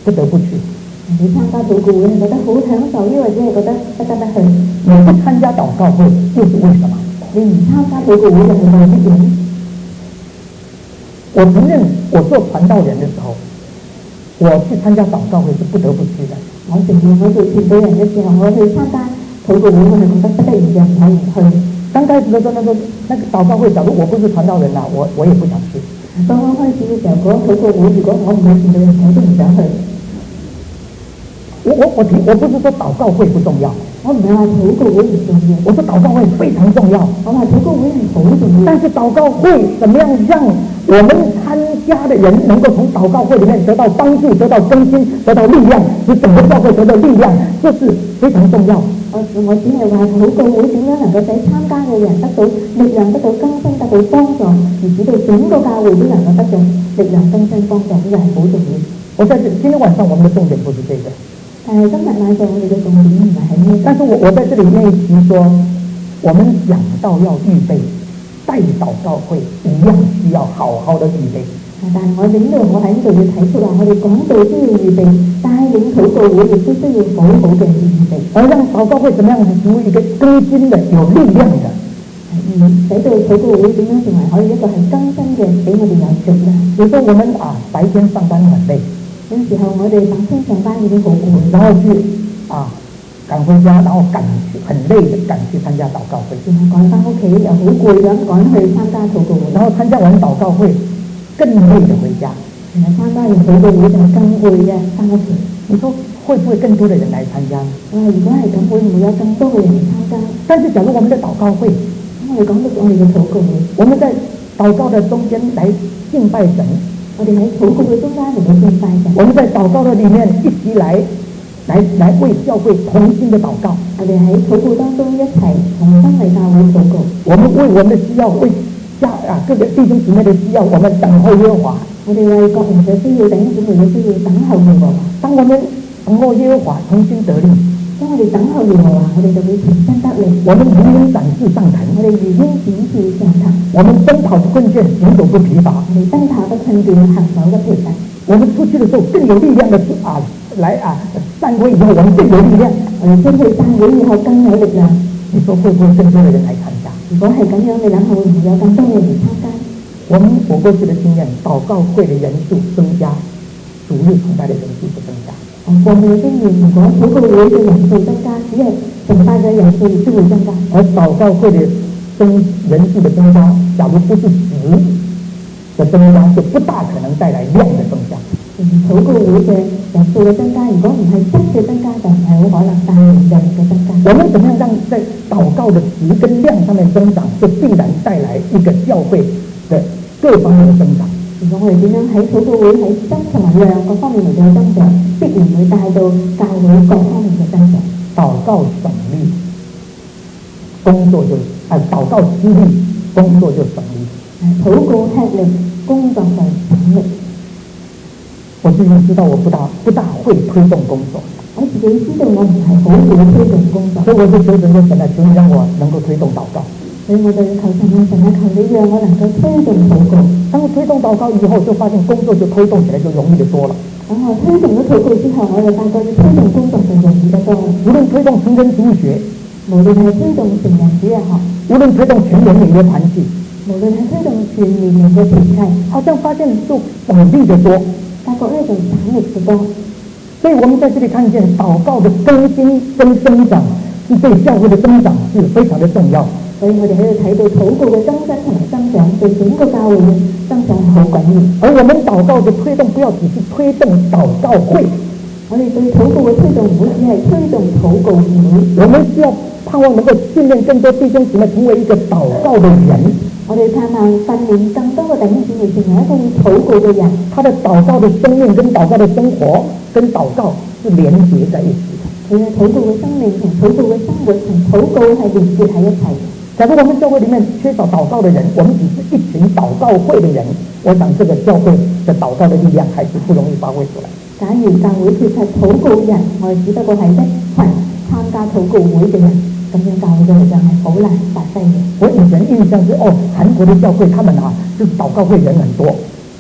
不得不去。 你參加禱告會係覺得好享受，抑或者係覺得不得不去？ 你不參加禱告會又是為什麼？ 你唔參加禱告會就係為乜嘢？ 我承認我做傳道人的時候，我去參加禱告會是不得不去的。 我承認我做傳道人嘅時候，我去參加禱告會，我係覺得不得已嘅，唔可以去。 剛開始的時候，那個那個禱告會，假如我不是傳道人啦，我我也不想去。 剛剛開始嘅時候，嗰禱告會，如果我唔係傳道人，我都唔想去。 我我我提，我不是說禱告會不重要， 我唔係話禱告會唔重要， 我說禱告會非常重要。 我話禱告會係好重要， 但是禱告會怎麼樣讓我們參加的人能夠從禱告會裡面得到幫助、得到更新、得到力量，使整個教會得到力量，這是非常重要。 我我只係話禱告會點樣能夠使參加嘅人得到力量、得到更新、得到幫助，而使到整個教會都能夠得到力量、更新、幫助，呢個係好重要。 我在這今天晚上我們的重點不是這個。 但係今日晚上我哋嘅重點唔係喺呢， 但是我我在這裡願意提說，我們講到要預備帶禱告會一樣需要好好的預備。 但係我領導我喺呢度要提出話，我哋講道都要預備，帶領禱告會亦都需要好好嘅預備， 而讓禱告會怎麼樣成為一個更新的、有力量的， 嗯，使到禱告會點樣成為可以一個係更新嘅，俾我哋有力量。 有時候我們啊白天上班很累。 有時候我哋白天上班已經好攰， 然後去啊趕回家，然後趕去很累的趕去參加禱告會， 然後趕翻屋企又好攰咁趕去參加禱告會， 然後參加完禱告會更累的回家， 然後參加完禱告會就更攰嘅翻屋企。 你說會不會更多的人來參加？ 哇！如果係咁，會唔會有更多嘅人參加？ 但是假如我們的禱告會， 我哋講到我哋嘅禱告會， 我們在禱告的中間來敬拜神。 我哋喺禱告嘅中間嚟到敬拜神， 我們在禱告的裡面一起來，來來為教會同心的禱告。 我哋喺禱告當中一齊同心為教會禱告。 我們為我們的需要，為家啊各個弟兄姊妹的需要，我們等候耶和華。 我哋為各人嘅需要、弟兄姊妹嘅需要等候耶和華。 當我們等候耶和華重新得力， 當我哋等候耶和華，我哋就會重新得力。 我們如鷹展翅上騰， 我哋如鷹展翅上騰。 我們奔跑不困倦，行走不疲乏。 我哋奔跑不困倦，行走不疲乏。 我們出去的時候更有力量的啊，來啊散會以後，我們更有力量。 我哋出去散會以後更有力量。 你說會不會更多的人來參加？ 如果係咁樣，你諗下會唔會有更多嘅人參加？ 我們我過去的經驗，禱告會的人數增加，主日崇拜的人數不增加。 我過去嘅經驗，如果禱告會嘅人數增加，只係崇拜嘅人數亦都會增加。 而禱告會的增人數的增加，假如不是質的增加，就不大可能帶來量的增加。 禱告會嘅人數嘅增加，如果唔係質嘅增加，就唔係好可能帶嚟量嘅增加。 我們怎麼樣讓在禱告的質跟量上面增長，就必然帶來一個教會的各方面的增長。 如果我哋點樣喺禱告會喺質同埋量各方面嚟到增長，必然會帶到教會各方面嘅增長。 禱告省力，工作就啊禱告吃力，工作就省力。 禱告吃力，工作就省力。 我自己知道我不大不大會推動工作， 我自己知道我唔係好會推動工作， 所以我就求神說神啊，求你讓我能夠推動禱告。 所以我就要求神啊，神啊，求你讓我能夠推動禱告。 當我推動禱告以後，就發現工作就推動起來就容易得多了。 等我推動咗禱告之後，我就發覺要推動工作就容易得多。 無論推動成人主學， 無論係推動成人主日學， 無論推動全年齡的團契， 無論係推動全年齡嘅團契， 好像發現就省力得多。 發覺呢就省力得多。 所以我們在這裡看見禱告的更新跟增長，是對教會的增長是非常的重要。 所以我哋喺度睇到禱告嘅更新同埋增長，對整個教會嘅增長係好緊要。 而我們禱告的推動，不要只是推動禱告會， 我哋對禱告嘅推動唔好只係推動禱告會， 我們是要盼望能夠訓練更多弟兄姊妹成為一個禱告的人。 我哋盼望訓練更多嘅弟兄姊妹成為一個禱告嘅人。 他的禱告的生命跟禱告的生活跟禱告是連結在一起的。 佢嘅禱告嘅生命同禱告嘅生活同禱告係連結喺一齊。 假如我們教會裡面缺少禱告的人，我們只是一群禱告會的人，我想這個教會的禱告的力量還是不容易發揮出來。 假如教會缺乏禱告人，我哋只不過係一群參加禱告會嘅人，咁樣教會嘅力量係好難發揮嘅。 我以前印象是哦，韓國的教會他們啊，就是禱告會人很多。 我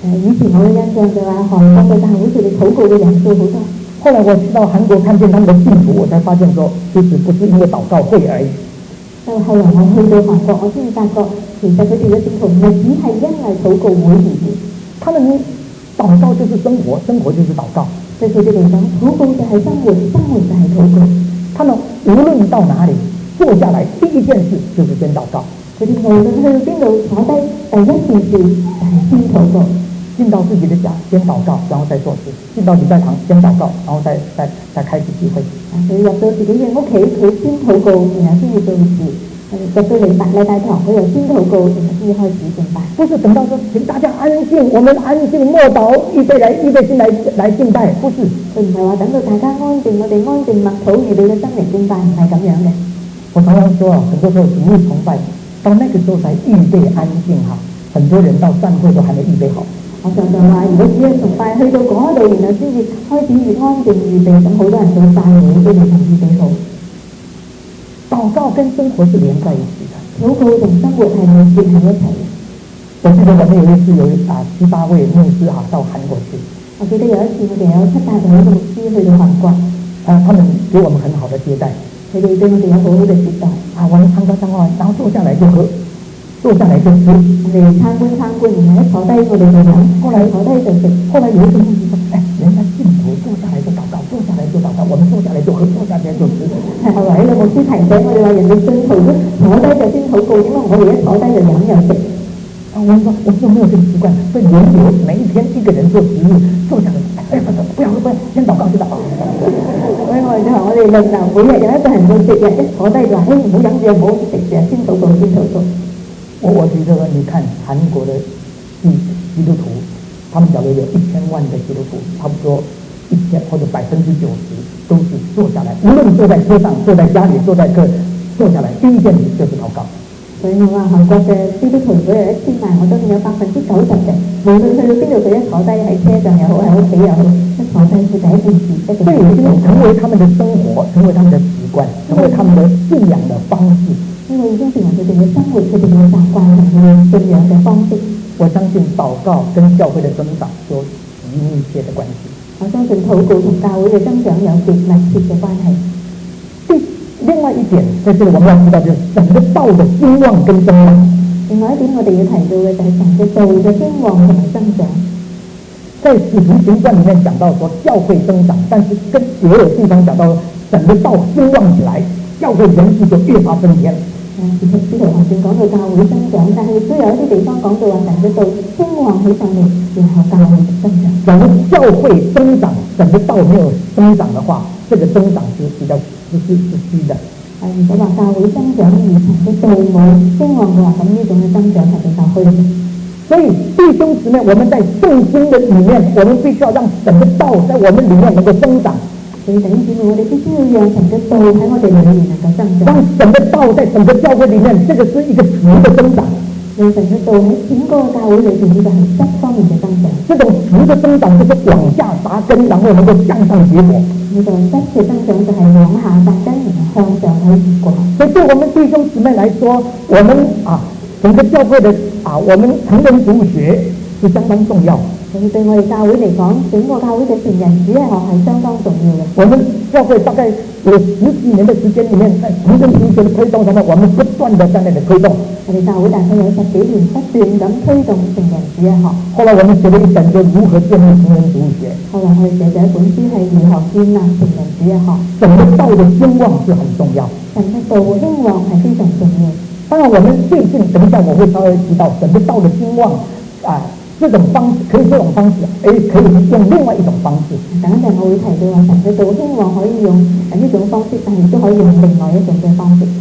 誒以前我嘅印象就話韓國嘅教會佢哋禱告嘅人數好多。 後來我去到韓國看見他們的信徒，我才發現說，其實不是因為禱告會而已。 到後來我去到韓國，我先至發覺，其實佢哋嘅信徒唔係只係因為禱告會而已。 他們禱告就是生活，生活就是禱告。 對佢哋嚟講，禱告就係生活，生活就係禱告。 他們無論到哪裡坐下來，第一件事就是先禱告。 佢哋無論去到邊度坐低，第一件事就係先禱告。 進到自己的家先禱告，然後再做事；進到禮拜堂先禱告，然後再再再開始聚會。 佢入到自己嘅屋企，佢先禱告，然後先至做事。入到禮拜禮拜堂，佢又先禱告，然後先至開始敬拜。 不是等到說請大家安靜，我們安靜默禱，預備來預備心來來敬拜，不是。 佢唔係話等到大家安靜，我哋安靜默禱，預備嘅心嚟敬拜，唔係咁樣嘅。 我常常說啊，很多時候主日崇拜到那個時候才預備安靜哈，很多人到散會都還沒預備好。 我常常話，如果主日崇拜去到嗰度，然後先至開始越安靜預備，咁好多人到散會都未曾預備好。 禱告跟生活是連在一起的， 禱告同生活係連結喺一齊嘅。 我記得我們有一次有啊七八位牧師啊到韓國去。 我記得有一次我哋有七八位嘅牧師去到韓國， 啊，他們給我們很好的接待， 佢哋對我哋有好好嘅接待。 啊，我們參觀參觀，然後坐下來就喝，坐下來就吃。 我哋參觀參觀，然後一坐低我哋就飲，後來坐低就食。 後來有一個牧師說：哎，人家信徒坐下來就禱告，坐下來就禱告，我們坐下來就喝，坐下來就吃。 係後來呢個牧師提醒我哋話，人哋信徒都坐低就先禱告，因為我哋一坐低就飲又食。 啊，我們說我們就沒有這個習慣，所以輪流每一天一個人做十日，坐下來，哎，不不要不要，先禱告先禱告。 所以我哋就話我哋輪流，每日有一個人到食日，一坐低就話，誒唔好飲住，唔好食住，先禱告先禱告。 我我覺得你看韓國的基基督徒，他們假如有一千萬的基督徒，差不多一千或者百分之九十都是坐下來，無論坐在車上、坐在家裡、坐在客，坐下來第一件事就是禱告。 所以我話韓國嘅基督徒如果有一千萬，我相信有百分之九十嘅，無論去到邊度，佢一坐低喺車上又好，喺屋企又好，一坐低佢第一件事一個。 這已經成為他們的生活，成為他們的習慣，成為他們的信仰的方式。 呢個已經成為佢哋嘅生活，佢哋嘅習慣同佢哋信仰嘅方式。 我相信禱告跟教會的增長有極密切的關係。 我相信禱告同教會嘅增長有極密切嘅關係。 另外一點，在這裡我們要知道，就是神的道的興旺跟增長。 另外一點，我哋要提到嘅就係神嘅道嘅興旺同埋增長。 在使徒行傳裡面講到說教會增長，但是跟別有地方講到神的道興旺起來，教會人數就越發增添。 誒，其實使徒行傳講到教會增長，但係亦都有一啲地方講到話神嘅道興旺起上嚟，然後教會增長。 假如教會增長，神的道沒有增長的話，這個增長是比較是是是虛的。 誒，如果話教會增長而神嘅道冇興旺嘅話，咁呢種嘅增長係比較虛嘅。 所以弟兄姊妹，我們在聖經的裡面，我們必須要讓神的道在我們裡面能夠增長。 所以弟兄姊妹，我哋必須要讓神嘅道喺我哋裏面能夠增長。 讓神的道在整個教會裡面，這個是一個質的增長。 讓神嘅道喺整個教會裏邊，呢個係質方面嘅增長。 這種質的增長就是往下扎根，然後能夠向上結果。 呢個質嘅增長就係往下扎根，然後向上睇結果。 所以對我們弟兄姊妹來說，我們啊整個教會的啊，我們成人主學是相當重要。 所以對我哋教會嚟講，整個教會嘅成人主日學係相當重要嘅。 我們教會大概有十幾年的時間裡面，在成人主學的推動上面，我們不斷的在那裡推動。 我哋教會大概有十幾年不斷咁推動成人主日學。 後來我們寫了一本，就如何建立成人主學。 後來我哋寫咗一本書係如何建立成人主日學。 整個道的興旺是很重要。 神嘅道興旺係非常重要。 當然，我們最近等一下我會稍微提到神的道的興旺啊。這種方式可以這種方式，誒可以用另外一種方式。 等一陣我會提到話神嘅道興旺可以用呢種方式，但係都可以用另外一種嘅方式。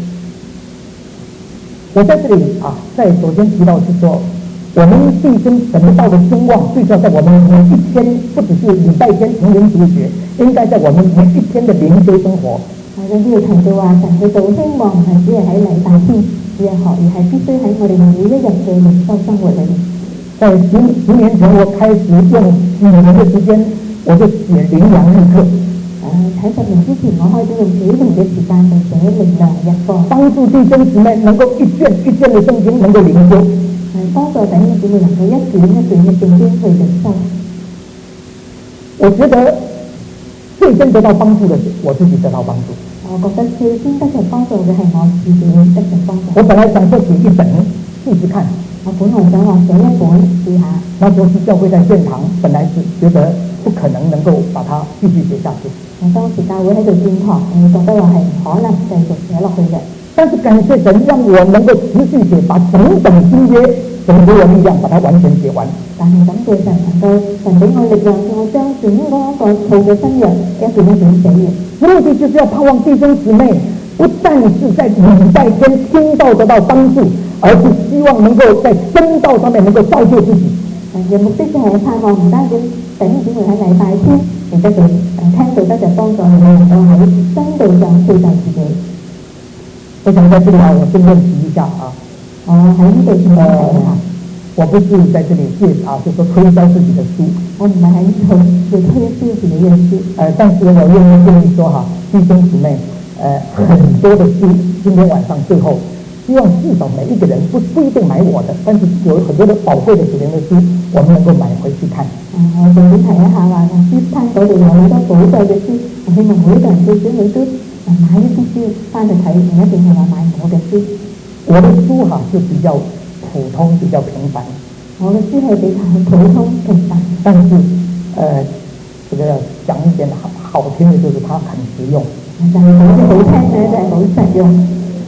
我在這裡啊，在首先提到是說，我們弟兄神的道的興旺，最少在我們每一天，不只是禮拜天成人主學，應該在我們每一天的靈修生活。 我喺呢度提到話神嘅道興旺唔係只係喺禮拜天主日學，而係必須喺我哋每一日嘅靈修生活裏面。 在十十年前，我開始用幾年的時間，我就寫靈糧日課。 誒喺十年之前，我開始用幾年嘅時間去寫靈糧日課， 幫助弟兄姊妹能夠一卷一卷的聖經能夠靈修。 係幫助弟兄姊妹能夠一卷一卷嘅聖經去領受。 我覺得最先得到幫助的是我自己得到幫助。 我覺得最先得着幫助嘅係我自己得着幫助。 我本來想說寫一本試試看， 我本來想話寫一本試下。 那時候是教會在建堂，本來是覺得不可能能夠把它繼續寫下去。 我當時教會喺度建堂，我覺得話係唔可能繼續寫落去嘅。 但是感謝神，讓我能夠持續寫，把整本新約神給我力量，把它完全寫完。 但係感謝神，能夠神俾我力量，叫我將整嗰個套嘅新約一卷一卷寫完。 目的就是要盼望弟兄姊妹不但是在禮拜天聽到得到幫助，而是希望能夠在真道上面能夠造就自己。 嘅目的就係盼望唔單止弟兄姊妹喺禮拜天嚟得到誒聽到得着幫助，係能夠喺真道上造就自己。 我想在這裡啊，我先練習一下啊。 我喺呢度先睇一下。 我不是在這裡介啊，就說推銷自己的書。我唔係喺度去推銷自己嘅書。呃，但是我願意建議說哈，弟兄姊妹，呃，很多的書，今天晚上最後，希望至少每一個人不不一定買我的，但是有很多的寶貴的屬靈的書，我們能夠買回去看。嗯，我重點提一下話，書攤嗰度有好多寶貴嘅書，我希望每一個人最少你都買一啲書翻去睇，唔一定係話買我嘅書。我的書哈是比較普通，比較平凡。我的書係比較普通平凡，但是，呃，這個講一點好好聽的，就是它很實用。但係講啲好聽嘅就係好實用。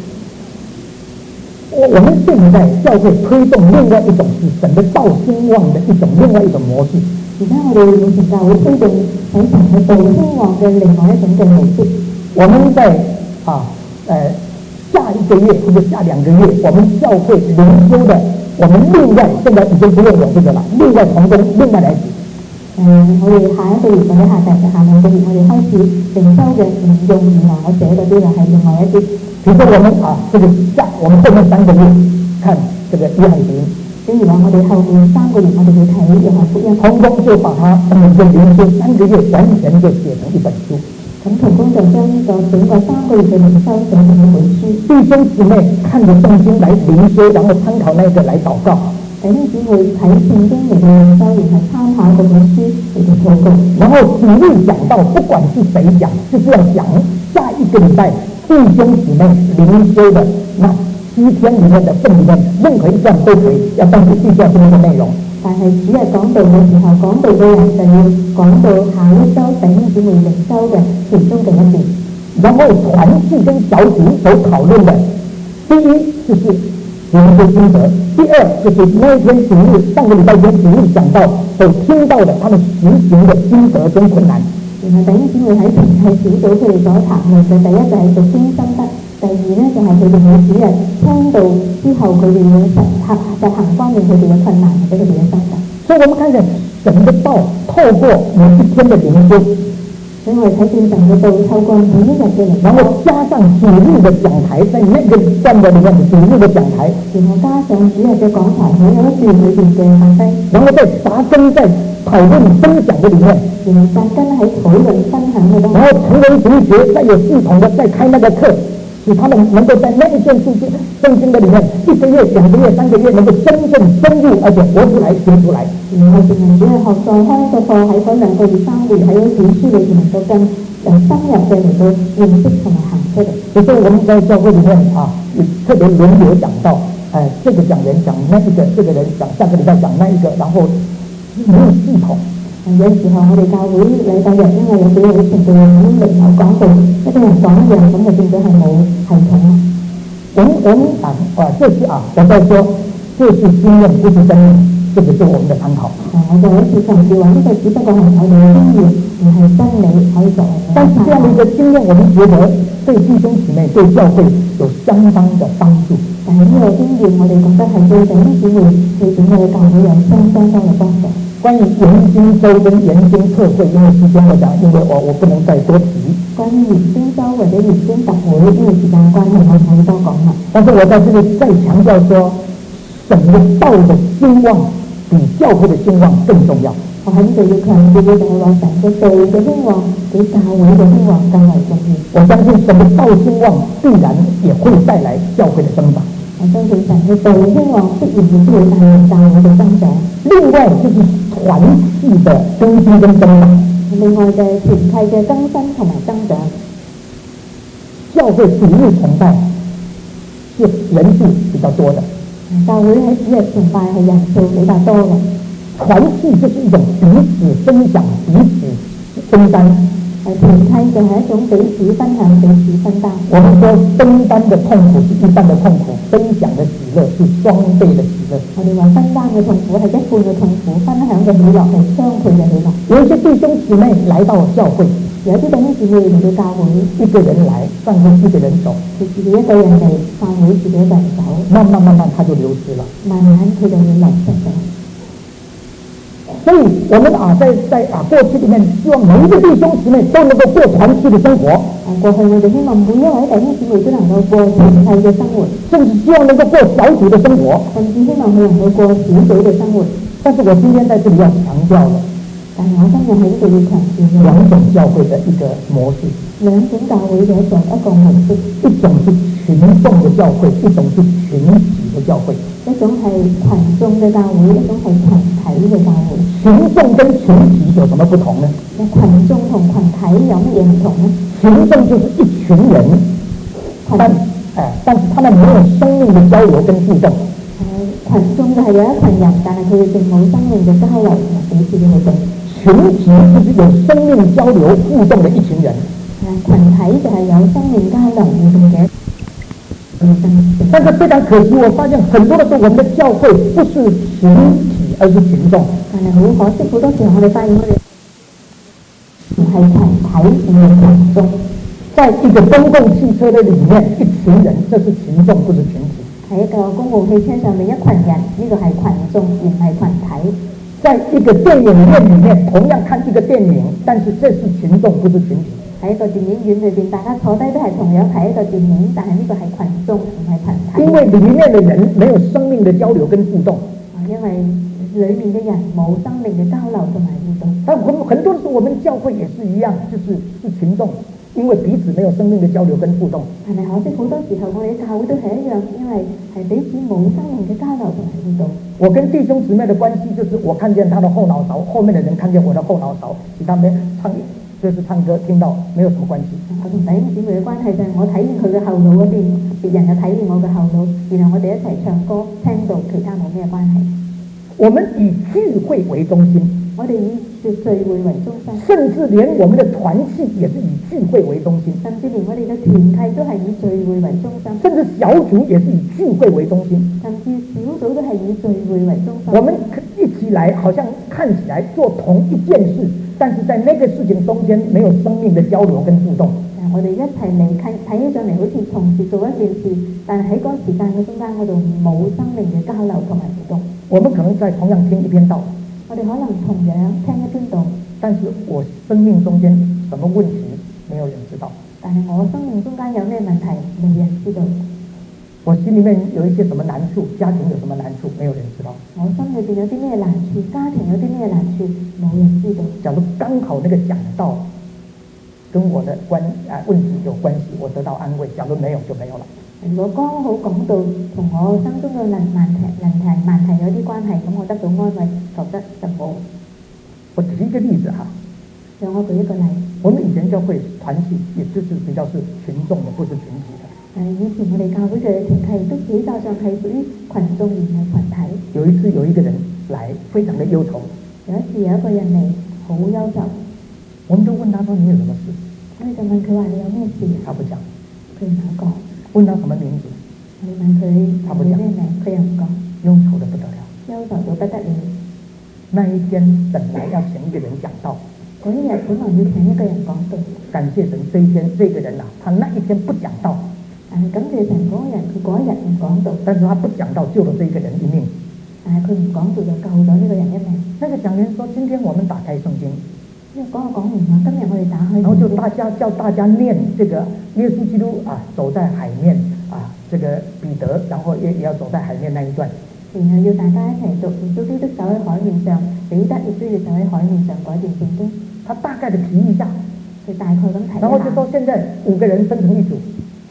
我我們現在教會推動另外一種是神的道興旺的一種另外一種模式。而家我哋目前教會推動喺神嘅道興旺嘅另外一種嘅模式。我們在啊，呃。下一個月或者下兩個月，我們教會靈修的，我們另外現在已經不用有這個了，另外從中另外來寫。嗯，我哋下一個月或者下第下兩個月，我哋開始靈修嘅唔用原來我寫嗰啲啦，係另外一啲。比如說我們啊，這個下我們後面三個月看這個約翰福音，比如話我哋後面三個月我哋會睇約翰福音，從中就把它每個靈修三個月完全就寫成一本書。咁同工就將呢個整個三個月嘅靈修寫成一本書。弟兄姊妹看着聖經來靈修，然後參考那個來禱告。弟兄姊妹睇聖經嚟到靈修，然後參考嗰本書嚟到禱告。然後主日講到，不管是誰講，就是要講下一個禮拜弟兄姊妹靈修的那七天裡面的聖裡面，任何一段都可以，要當作地教經的內容。但係主日講道嘅時候，講道嘅人就要講到下一周弟兄姊妹靈修嘅其中嘅一段。然後團契跟小組所討論的，第一就是靈修心得，第二就是那一天主日上個禮拜天主日講到所聽到的他們實行的心得跟困難。然後弟兄姊妹喺團契小組佢哋所談論嘅，第一就係讀經心得。第二呢，就係佢哋喺主日聽到之後，佢哋嘅實行實行方面佢哋嘅困難或者佢哋嘅心得。所以我們看見神的道透過每一天的靈修，所以我哋睇見神嘅道透過每一日嘅靈修，然後加上主日嘅講台，在那個段落裡面主日嘅講台，然後加上主日嘅講台，喺有一段裏邊嘅發揮，然後再扎根在討論分享嘅裡面，然後扎根喺討論分享嘅當中，然後成為同學，再有系統的再開那個課。使他們能夠在那一件聖經聖經的裡面，一個月、兩個月、三個月，能夠真正深入，而且活出來、寫出來。然後成為主日學再開個課，喺嗰兩個月、三個月喺嗰本書裏邊能夠更誒深入嘅嚟到認識同埋行出嚟。所以我們在教會裡面啊，特別輪流講到，誒、呃，這個講人講那一個，這個人講下個禮拜講那一個，然後沒有系統。有時候我哋教會禮拜日，因為有幾個程度嘅領袖講道，一個人講一樣，咁就變咗係冇系統啦。我們我們啊啊，這是啊，我在說，這是經驗，不是真理，這個是我們的參考。啊，我就一次強調話，呢個只不過係我哋嘅經驗，唔係真理可以作為。但是這樣的一個經驗，我們覺得對弟兄姊妹、對教會有相當的幫助。但係呢個經驗，我哋覺得係對弟兄姊妹、對整個嘅教會有相相當嘅幫助。關於研經周跟研經特會，因為時間我講，因為我我不能再多提。關於研經周或者研經特會，因為時間關係，我唔可以多講啦。但是我在這裡再強調說，神的道的興旺比教會的興旺更重要。我喺呢度要強調嘅就係話，神嘅道嘅興旺比教會嘅興旺更為重要。我相信神的道興旺必然也會帶來教會的增長。我我相信神嘅道希望必然亦都會帶領教會嘅增長。 另外就是團契的更新跟增長。 另外嘅團契嘅更新同埋增長， 教會主日崇拜是人數比較多的， 教會喺主日崇拜係人數比較多嘅。 團契就是一種彼此分享、彼此分擔。 誒團契就係一種彼此分享、彼此分擔。 我們說分擔的痛苦是一半的痛苦，分享的喜樂是雙倍的喜樂。 我哋話分擔嘅痛苦係一半嘅痛苦，分享嘅喜樂係雙倍嘅喜樂。 有一些弟兄姊妹來到教會， 有啲弟兄姊妹嚟到教會， 一個人來，上會一個人走， 佢自己一個人嚟，教會自己一個人走， 慢慢慢慢他就流失了， 慢慢佢就會流失咗。 所以我們啊，在在啊過去裡面，希望每一個弟兄姊妹都能夠過團契的生活。 啊，過去我哋希望每一位弟兄姊妹都能夠過團契嘅生活， 甚至希望能夠過小組的生活， 甚至希望佢能夠過小組嘅生活。 但是我今天在這裡要強調了， 但係我今日喺呢度要強調兩種教會的一個模式， 兩種教會嘅一種一個模式， 一種是群眾的教會，一種是群體的教會。 一種係群眾嘅教會，一種係群體嘅教會。 群眾跟群體有什麼不同呢？ 群眾同群體有乜嘢唔同呢？ 群眾就是一群人，但哎，但是他們沒有生命的交流跟互動。 誒，群眾就係有一群人，但係佢哋並冇生命嘅交流同埋彼此嘅互動。 群體就是有生命交流互動的一群人。 誒，群體就係有生命交流互動嘅。 但是非常可惜，我發現很多的時候，我們的教會不是群體，而是群眾。 但係好可惜，好多時候我哋發現我哋唔係群體，而係群眾。 在一個公共汽車的裡面，一群人，這是群眾，不是群體。 喺一個公共汽車上面，一群人，呢個係群眾，而唔係群體。 在一個電影院裡面，同樣看一個電影，但是這是群眾，不是群體。喺一個電影院裏邊，大家坐低都係同樣睇一個電影，但係呢個係群眾，唔係群體。因為裡面的人沒有生命的交流跟互動。啊，因為裡面的人冇生命嘅交流同埋互動。但很很多時候，我們教會也是一樣，就是是群眾，因為彼此沒有生命的交流跟互動。係咪可惜好多時候我哋教會都係一樣，因為係彼此冇生命嘅交流同埋互動。我跟弟兄姊妹的關係就是我看見他的後腦勺，後面的人看見我的後腦勺，其他沒唱。就是唱歌聽到沒有什麼關係。我同弟兄姊妹嘅關係就係我睇見佢嘅後腦嗰邊，別人又睇見我嘅後腦，然後我哋一齊唱歌，聽到其他冇咩關係。我們以聚會為中心，我哋以聚會為中心，甚至連我們的團契也是以聚會為中心，甚至連我哋嘅團契都係以聚會為中心，甚至小組也是以聚會為中心，甚至小組都係以聚會為中心。我們一起來，好像看起來做同一件事。但是在那個事情中間沒有生命的交流跟互動。我哋一齊嚟睇睇起上嚟好似同時做一件事，但係喺嗰個時間嘅中間嗰度冇生命嘅交流同埋互動。我們可能在同樣聽一篇道，我哋可能同樣聽一篇道，但是我生命中間什麼問題沒有人知道。但係我生命中間有咩問題冇人知道。我心裡面有一些什麼難處，家庭有什麼難處，沒有人知道。我心裏邊有啲咩難處，家庭有啲咩難處，冇人知道。假如剛好那個講道跟我的關啊問題有關係，我得到安慰；假如沒有，就沒有了。如果剛好講到同我生中嘅難難題、難題、難題有啲關係，咁我得到安慰，否則就冇。我舉一個例子哈，讓我舉一個例。我們以前教會團契，也就是比較是群眾的，不是群體的。誒，以前我哋教會嘅團契都比較上係屬於群眾而唔係群體。有一次有一個人來，非常的憂愁。有一次有一個人嚟，好憂愁。我們就問他說：你有什麼事？我哋就問佢話：你有咩事？他不講。佢唔講。問他什麼名字？我哋問佢：他不講。咩名？佢又唔講。憂愁得不得了。憂愁到不得了。那一天本來要請一個人講道。嗰一日本來要請一個人講道。感謝神，這一天這個人啊，他那一天不講道。誒，感謝神嗰個人，佢嗰一日唔講道，但是他不講道救了這個人一命。但係佢唔講道就救咗呢個人一命。那個講員說：今天我們打開聖經。因為講下講完話，今日我哋打開。然後就大家叫大家念這個耶穌基督啊，走在海面啊，這個彼得，然後也也要走在海面那一段。然後要大家一齊讀耶穌基督走喺海面上，彼得亦都要走喺海面上嗰段聖經。他大概的提一下，佢大概咁提。然後就說：現在五個人分成一組。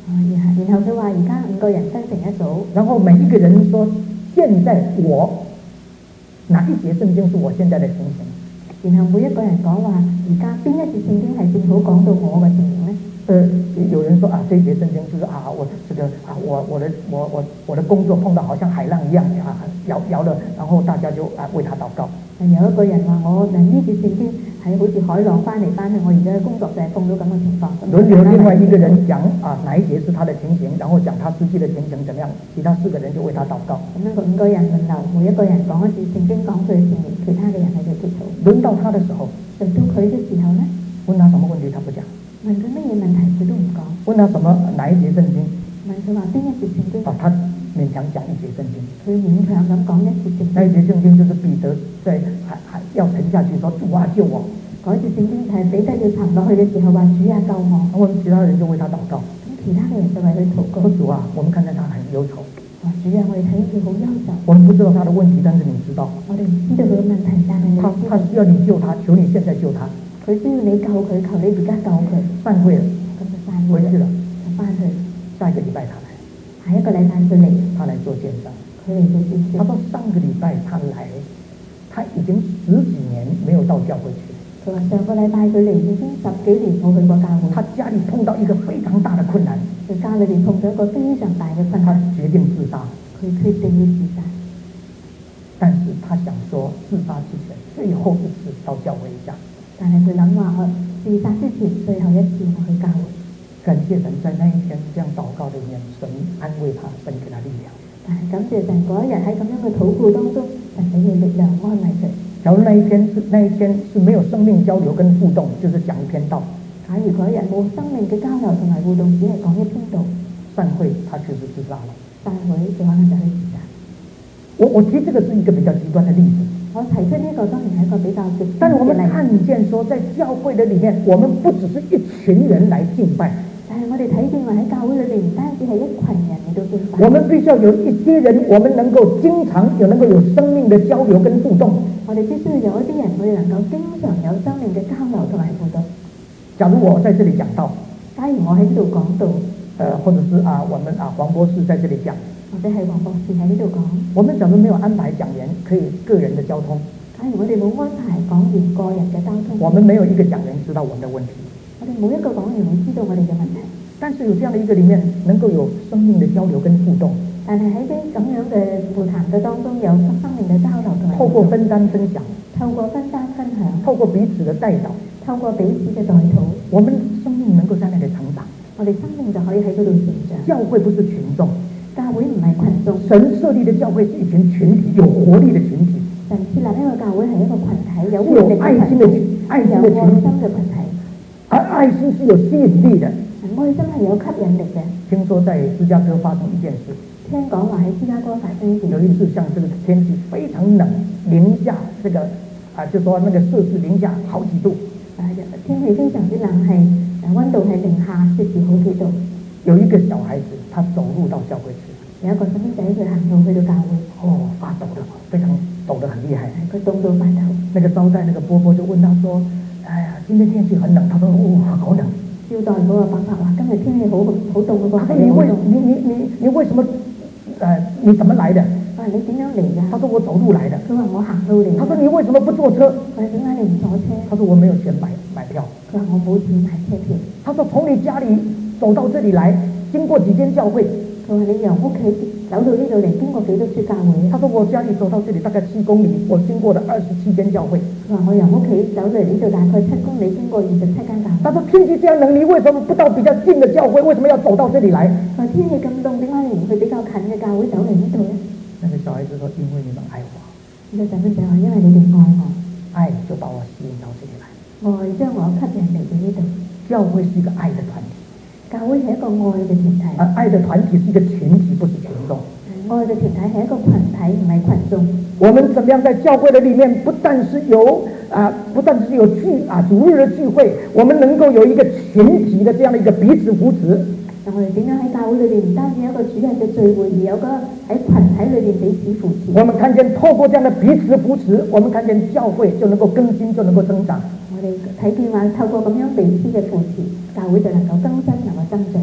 然後佢話而家五個人分成一組， 然後每一個人說：現在我哪一節聖經是我現在的情形？ 然後每一個人講話，而家邊一節聖經係正好講到我嘅情形呢？ 呃，有人說啊，這一節聖經就是啊，我這個啊，我我的我我我的工作碰到好像海浪一樣啊，搖搖的，然後大家就啊為他禱告。 有一個人話我嗱呢節聖經係好似海浪翻嚟翻去，我而家嘅工作就係碰到咁嘅情況。 輪流另外一個人講啊，哪一節是他的情形，然後講他實際的情形怎麼樣，其他四個人就為他禱告。 咁樣個五個人輪流，每一個人講一節聖經，講佢嘅情形，其他嘅人喺度祈禱。 輪到他的時候， 輪到佢嘅時候呢， 問他什麼問題他不講， 問佢乜嘢問題佢都唔講。 問他什麼哪一節聖經， 問佢話邊一節聖經， 啊，他勉強講一節聖經。 佢勉強咁講一節聖經。 那一節聖經就是彼得在還還要沉下去說主啊救我。 嗰節聖經係彼得要沉落去嘅時候話主啊救我。 我們其他人就為他禱告。 咁其他嘅人就為佢禱告。 說主啊，我們看見他很憂愁。 話主啊，我哋睇佢好憂愁。 我們不知道他的問題，但是你知道。 我哋唔知道佢嘅問題，但係你知道。 他他需要你救他，求你現在救他。 佢需要你救佢，求你而家救佢。 散會了， 咁就散會回去了， 就翻去。 下一個禮拜他來， 下一個禮拜佢嚟， 他來做見證。 佢嚟做見證。 他說上個禮拜他來，他已經十幾年沒有到教會去。 佢話上個禮拜佢嚟已經十幾年冇去過教會。 他家裏碰到一個非常大的困難， 佢家裏邊碰到一個非常大嘅困他難， 決定自殺。 佢決定要自殺。 但是他想說自殺之前最後一次到教會一下。 但係佢諗話我自殺之前最後一次我去教會。 感謝神在那一天這樣禱告裏面，神安慰他，神給他力量。 但係感謝神嗰一日喺咁樣嘅禱告當中，神俾佢力量安慰佢。 假如那一天是那一天是沒有生命交流跟互動，就是講一篇道。 假如嗰一日冇生命嘅交流同埋互動，只係講一篇道， 散會他確實自殺了。 散會就可能就去自殺。 我我提這個是一個比較極端的例子。 我提出呢個當然係一個比較極端嘅例子。 但是我們看見說，在教會的裏面，我們不只是一群人來敬拜。 但係我哋睇見話喺教會裏邊唔單止係一群人嚟到敬拜。 我們必須要有一些人，我們能夠經常有能夠有生命的交流跟互動。 我哋必須要有一啲人，我哋能夠經常有生命嘅交流同埋互動。 假如我在這裏講道， 假如我喺呢度講道， 呃，或者是啊，我們啊黃博士在這裏講， 或者係黃博士喺呢度講， 我們假如沒有安排講員可以個人的交通， 假如我哋冇安排講員個人嘅交通， 我們沒有一個講員知道我們的問題， 我哋冇一個講員會知道我哋嘅問題。 但是有這樣的一個裏面，能夠有生命的交流跟互動。 但係喺啲咁樣嘅會談嘅當中，有生命嘅交流同埋。 透過分擔分享， 透過分擔分享， 透過彼此的帶導， 透過彼此嘅代禱， 我們生命能夠在那裡成長。 我哋生命就可以喺嗰度成長。 教會不是群眾， 教會唔係群眾。 神設立的教會是一群群體，有活力的群體。 神設立呢個教會係一個群體，有活力嘅群體，愛心嘅群體。 而愛心是有吸引力的。 愛心係有吸引力嘅。 聽說在芝加哥發生一件事。聽講話喺芝加哥發生一件事。 有一次像這個天氣非常冷，零下這個啊，就說那個攝氏零下好幾度。啊， 天氣非常之冷，係溫度係零下攝氏好幾度。 有一個小孩子，他走路到教會去。 有一個細蚊仔佢行路去到教會。 哦，發抖的，非常抖得很厲害。 佢凍到發抖。那個招待那個伯伯就問他說：哎呀，今天天氣很冷。他說：哦，好冷。 招待嗰個伯伯話：今日天氣好好凍嗰個。 他說：你為你你你你為什麼？呃，你怎麼來的？ 我話你點樣嚟㗎？ 他說：我走路來的。 佢話我行路嚟。 他說：你為什麼不坐車？ 我話點解你唔坐車？ 他說：我沒有錢買買票。 佢話我冇錢買車票。 他說：從你家裡走到這裡來，經過幾間教會。 佢話你由屋企走到呢度嚟，經過幾多處教會？ 他說：我家裡走到這裡大概七公里，我經過了二十七間教會。 佢話我由屋企走嚟呢度大概七公里，經過二十七間教會。 他說：天氣這樣冷，你為什麼不到比較近的教會？為什麼要走到這裡來？ 佢話天氣咁凍，點解你唔去比較近嘅教會走嚟呢度呢？ 那個小孩子說：因為你們愛我。 呢個細蚊仔話：因為你哋愛我， 愛就把我吸引到這裡來。 愛將我吸引嚟到呢度。 教會是一個愛的團體。 教會係一個愛嘅團體， 而愛的團體是一個群體，不是群眾。 愛嘅團體係一個群體，唔係群眾。 我們怎麼樣在教會的裡面，不但是有啊，不但是有聚啊主日的聚會，我們能夠有一個群體的這樣的一個彼此扶持。 咁我哋點樣喺教會裏邊唔單止一個主日嘅聚會，而有個喺群體裏邊彼此扶持。 我們看見透過這樣的彼此扶持，我們看見教會就能夠更新，就能夠增長。 我哋睇見話透過咁樣彼此嘅扶持，教會就能夠更新，能夠增長。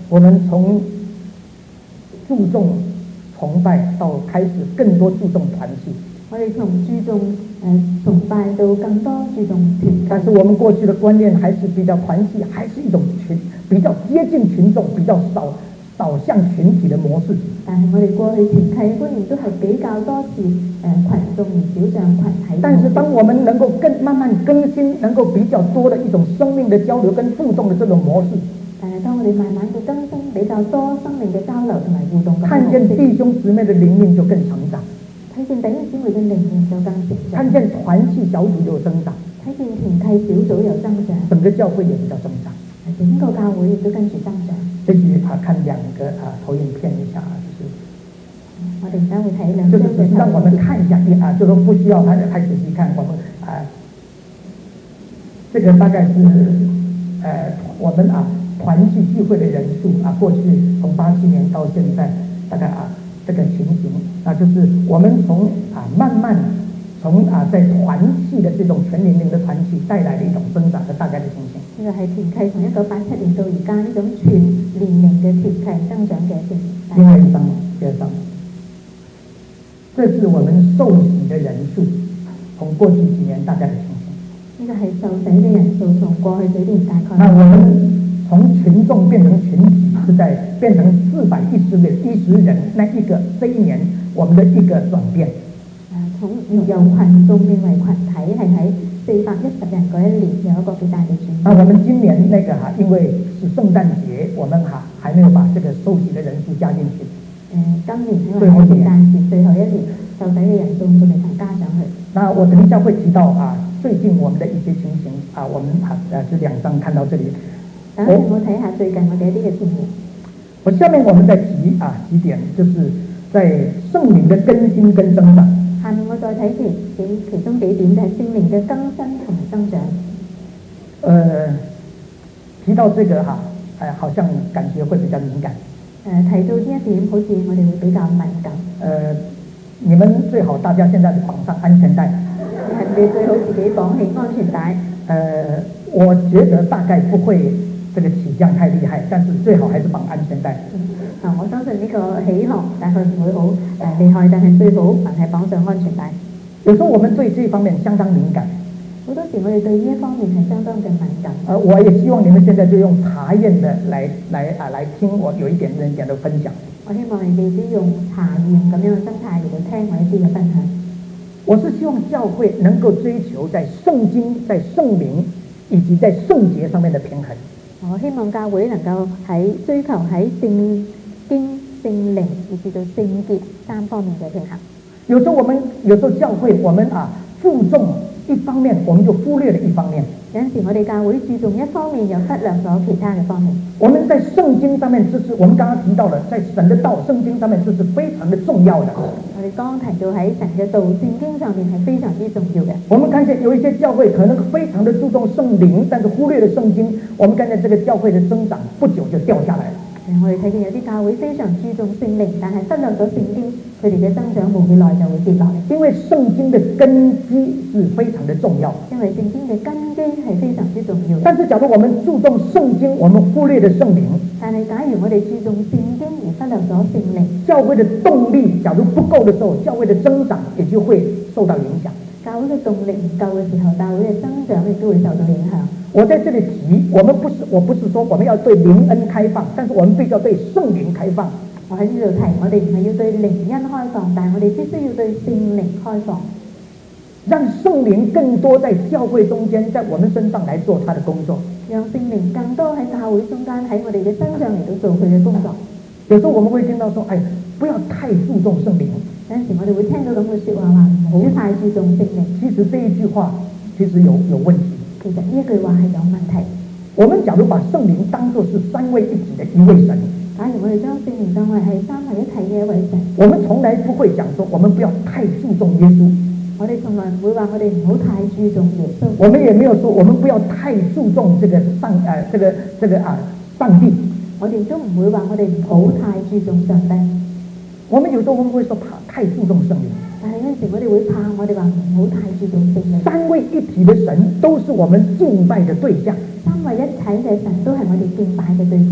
我們從注重崇拜到開始更多注重團契。 我哋從注重誒、呃、崇拜到更多注重團契。 但是我們過去的觀念還是比較團契，還是一種群比較接近群眾、比較少導向群體的模式。 但係我哋過去團契觀念都係比較多是誒群眾而少像群體。 但是當我們能夠更慢慢更新，能夠比較多的一種生命的交流跟互動的這種模式。 但係當我哋慢慢嘅更新，比較多生命嘅交流同埋互動咁， 看見弟兄姊妹的靈命就更成長。 睇見弟兄姊妹嘅靈命就更成長。 看見團契小組有增長。 睇見團契小組有增長。 整個教會也比較增長。 整個教會亦都跟住增長。 這集啊，看兩個啊投影片一下啊，就是我哋而家會睇兩就是只是讓我們看一下啊，就說不需要太太仔細看，我們啊，這個大概是呃我們啊團契聚會的人數啊，過去從八七年到現在大概啊這個情形啊，就是我們從啊慢慢從啊在團契的這種全年齡的團契帶來的一種增長的大概的情形。 呢個係團契從一九八七年到而家呢種全年齡嘅團契增長嘅情形。 另外一張，第二張，這是我們受洗的人數從過去幾年大概的情形。 呢個係受洗嘅人數從過去幾年大概。 那我們從群眾變成群體，是在變成四百一十人一十人那一個這一年我們的一個轉變。 誒，從由群眾變為群體係喺四百一十人嗰一年有一個幾大嘅轉變。 那我們今年那個哈，因為是聖誕節，我們哈還沒有把這個受洗的人數加進去。 誒，今年因為係聖誕節最後一年，受洗嘅人數仲未曾加上去。 那我等一下會提到啊，最近我們的一些情形啊，我們啊呃這兩張看到這裡。 等陣我睇下最近我哋一啲嘅情形。 我下面我們再提啊幾點，就是在聖靈的更新跟增長。 下面我再睇其幾其中幾點，就係聖靈嘅更新同埋增長。 呃，提到這個哈，哎，好像感覺會比較敏感。 誒，提到呢一點，好似我哋會比較敏感。 呃，你們最好大家現在就綁上安全帶。 係你最好自己綁起安全帶。 呃，我覺得大概不會這個起降太厲害，但是最好還是綁安全帶。 啊，我相信呢個起落大概唔會好誒厲害，但係最好還係綁上安全帶。 有時候我們對這方面相當敏感。 好多時我哋對呢一方面係相當嘅敏感。 呃，我也希望你們現在就用查驗的來來啊來聽我有一點點點的分享。 我希望你哋都用查驗咁樣嘅心態嚟到聽我一啲嘅分享。 我是希望教會能夠追求在聖經、在聖靈以及在聖潔上面的平衡。 我希望教會能夠喺追求喺聖經、聖靈以至到聖潔三方面嘅平衡。 有時候我們有時候教會我們啊注重一方面，我們就忽略了一方面。 有陣時我哋教會注重一方面，又忽略咗其他嘅方面。 我們在聖經上面，這是我們剛剛提到的，在神的道聖經上面，這是非常的重要的。 我哋剛提到喺神嘅道聖經上面係非常之重要嘅。 我們看見有一些教會可能非常的注重聖靈，但是忽略了聖經，我們看見這個教會的增長不久就掉下來了。 我哋睇見有啲教會非常注重聖靈，但係忽略咗聖經，佢哋嘅增長冇幾耐就會跌落嚟。 因為聖經的根基是非常的重要， 因為聖經嘅根基係非常之重要。 但是假如我們注重聖經，我們忽略了聖靈， 但係假如我哋注重聖經而忽略咗聖靈， 教會的動力假如不夠的時候，教會的增長也就會受到影響。 教會嘅動力唔夠嘅時候，教會嘅增長亦都會受到影響。 我在這裡提，我們不是，我不是說我們要對靈恩開放，但是我們必須要對聖靈開放。 我喺呢度提，我哋唔係要對靈恩開放，但係我哋必須要對聖靈開放， 讓聖靈更多在教會中間，在我們身上來做他的工作。 讓聖靈更多喺教會中間，喺我哋嘅身上嚟到做佢嘅工作。 有時候我們會聽到說，哎，不要太注重聖靈。 有陣時我哋會聽到咁嘅説話，話唔好太注重聖靈。 其實這一句話其實有有問題。 其實呢一句話係有問題。 我們假如把聖靈當作是三位一體的一位神， 假如我哋將聖靈當為係三位一體嘅一位神， 我們從來不會講說我們不要太注重耶穌。 我哋從來唔會話我哋唔好太注重耶穌。 我們也沒有說我們不要太注重這個上誒、呃、這個這個啊上帝。 我哋都唔會話我哋唔好太注重上帝。 我們有時候我們會說怕太注重聖靈， 但係有陣時我哋會怕，我哋話唔好太注重聖靈。 三位一體的神都是我們敬拜的對象。 三位一體嘅神都係我哋敬拜嘅對象。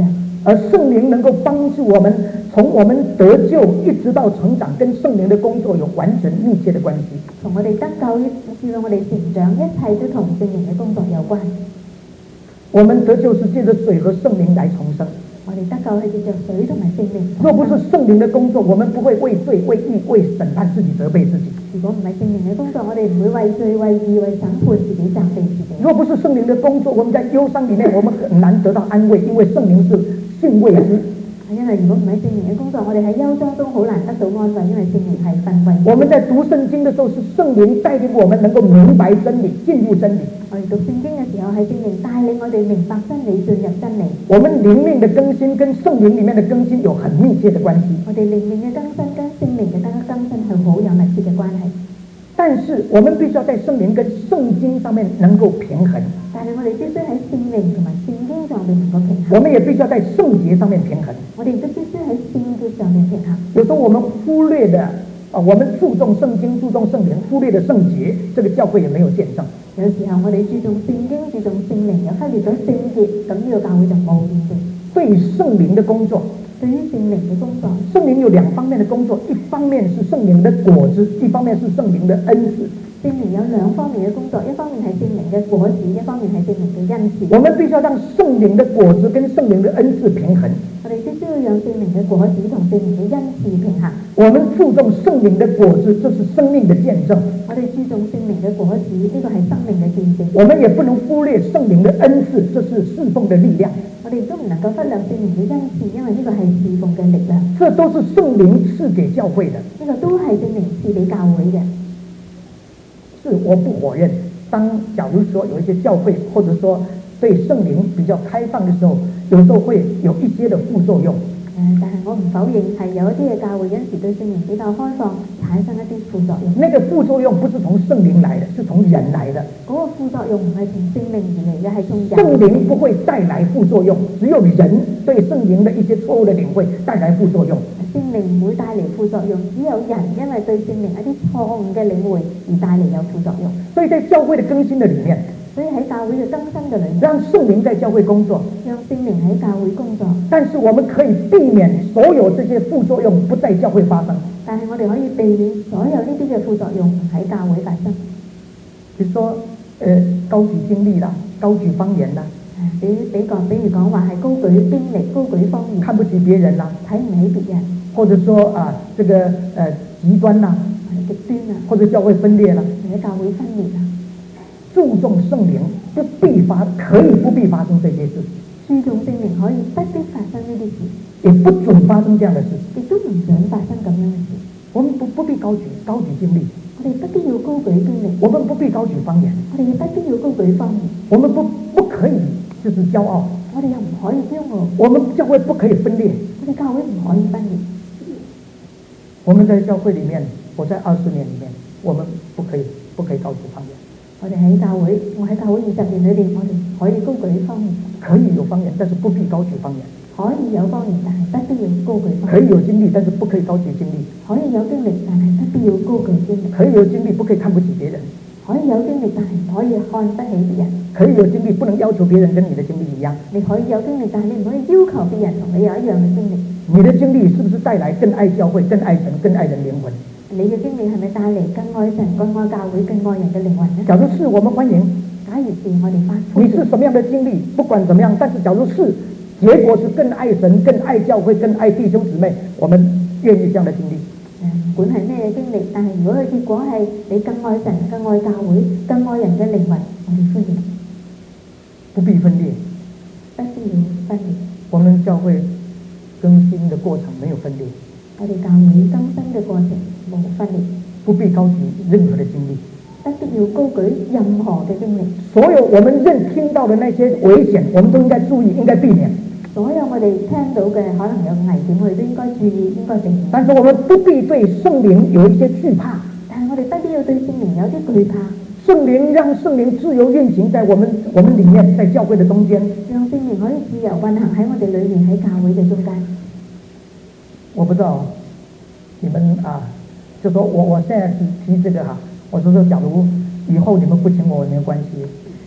而圣靈能夠幫助我們從我們得救一直到成長，跟聖靈的工作有完全密切的關係。 從我哋得救一直到我哋成長，一切都同聖靈嘅工作有關。 我們得救是借着水和聖靈來重生。 我哋得救係藉着水同埋聖靈。 若不是聖靈的工作，我們不會為罪、為義、為審判自己責備自己。 如果唔係聖靈嘅工作，我哋唔會為罪、為義、為審判自己責備自己。 若不是聖靈的工作，我們在憂傷裡面，我們很難得到安慰，因為聖靈是訓慰之。 因為如果唔係聖靈嘅工作，我哋喺憂傷中好難得到安慰，因為聖靈係訓慰。 我們在讀聖經的時候，是聖靈帶領我們能夠明白真理，進入真理。 我哋讀聖經嘅時候，係聖靈帶領我哋明白真理，進入真理。 我們靈命的更新跟聖靈裡面的更新有很密切的關係。 我哋靈命嘅更新跟聖靈嘅更新係好有密切嘅關係。 但是我們必須要在聖靈跟聖經上面能夠平衡。 但係我哋必須喺聖靈同埋聖經上面能夠平衡。 我們也必須要在聖潔上面平衡。 我哋都必須喺聖潔上面平衡。 有時候我們忽略的啊，我們注重聖經、注重聖靈，忽略了聖潔，這個教會也沒有見證。 有時候我哋注重聖經、注重聖靈，又忽略咗聖潔，咁呢個教會就冇見證。 對於聖靈的工作， 對於聖靈嘅工作， 聖靈有兩方面的工作，一方面是聖靈的果子，一方面是聖靈的恩賜。 聖靈有兩方面嘅工作，一方面係聖靈嘅果子，一方面係聖靈嘅恩賜。 我們必須要讓聖靈的果子跟聖靈的恩賜平衡。 我哋必須要讓聖靈嘅果子同聖靈嘅恩賜平衡。 我們注重聖靈的果子，這是生命的見證。 我哋注重聖靈嘅果子，呢個係生命嘅見證。 我們也不能忽略聖靈的恩賜，這是侍奉的力量。 我哋都唔能夠忽略聖靈嘅恩賜，因為呢個係侍奉嘅力量。 這都是聖靈賜給教會的。 呢個都係聖靈賜俾教會嘅。 是我不否認，當假如說有一些教會，或者說對聖靈比較開放的時候，有時候會有一些的副作用。 誒，但係我唔否認係有一啲嘅教會有時對聖靈比較開放，產生一啲副作用。 那個副作用不是從聖靈來的，是從人來的。 嗰個副作用唔係從聖靈而嚟嘅，係從人。 聖靈不會帶來副作用，只有人對聖靈的一些錯誤的領會帶來副作用。 聖靈唔會帶嚟副作用，只有人因為對聖靈一啲錯誤嘅領會而帶嚟有副作用。 所以在教會的更新的裡面， 所以喺教會嘅更新嘅裏面， 讓聖靈在教會工作， 讓聖靈喺教會工作。 但是我們可以避免所有這些副作用不在教會發生。 但係我哋可以避免所有呢啲嘅副作用唔喺教會發生。 比如說，呃，高舉經歷啦，高舉方言啦， 比比講，比如講話係高舉經歷、高舉方言， 看不起別人啦， 睇唔起別人， 或者說啊，這個呃極端啦， 極端啊， 或者教會分裂啦， 或者教會分裂啊。 注重聖靈，不必發，可以不必發生這些事。 注重聖靈可以不必發生呢啲事， 也不准發生這樣的事， 亦都唔准發生咁樣嘅事。 我們不不必高舉高舉經歷， 我哋不必要高舉經歷， 我們不必高舉方言， 我哋亦不必要高舉方言。 我們不不可以就是驕傲， 我哋又唔可以驕傲。 我們教會不可以分裂， 我哋教會唔可以分裂。 我們在教會裡面，我在二十年裡面，我們不可以不可以高舉方言。 我哋喺教會，我喺教會二十年裏邊，我哋可以高舉方言。 可以有方言，但是不必高舉方言。 可以有方言，但係不必要高舉方言。 可以有經歷，但是不可以高舉經歷。 可以有經歷，但係不必要高舉經歷。 可以有經歷，不可以看不起別人。 可以有經歷，但係唔可以看不起別人。 可以有經歷，不能要求別人跟你的經歷一樣。 你可以有經歷，但係你唔可以要求別人同你有一樣嘅經歷。 你的經歷是不是帶來更愛教會、更愛神、更愛人靈魂？ 你嘅經歷係咪帶嚟更愛神、更愛教會、更愛人嘅靈魂呢？ 假如是，我們歡迎。 假如是，我哋歡迎。 你是什麼樣的經歷？不管怎麼樣，但是假如是，結果是更愛神、更愛教會、更愛弟兄姊妹，我們願意這樣的經歷。 唔管係咩經歷，但係如果佢結果係你更愛神、更愛教會、更愛人嘅靈魂，我哋歡迎。 不必分裂， 不必要分裂。 我們教會更新的過程沒有分裂。 我哋教會更新嘅過程冇分裂。 不必高舉任何的經歷。 不必要高舉任何嘅經歷。 所有我們認聽到的那些危險，我們都應該注意，應該避免。 所有我哋聽到嘅可能有危險，我哋都應該注意，應該避免。 但是我們不必對聖靈有一些懼怕。 但係我哋不必要對聖靈有啲懼怕。 聖靈讓聖靈自由運行在我們我們裡面，在教會的中間。讓聖靈可以自由運行喺我哋裏面，喺教會嘅中間。 我不知道你們啊，就說我我現在是提這個哈，我就說假如以後你們不請我，沒有關係。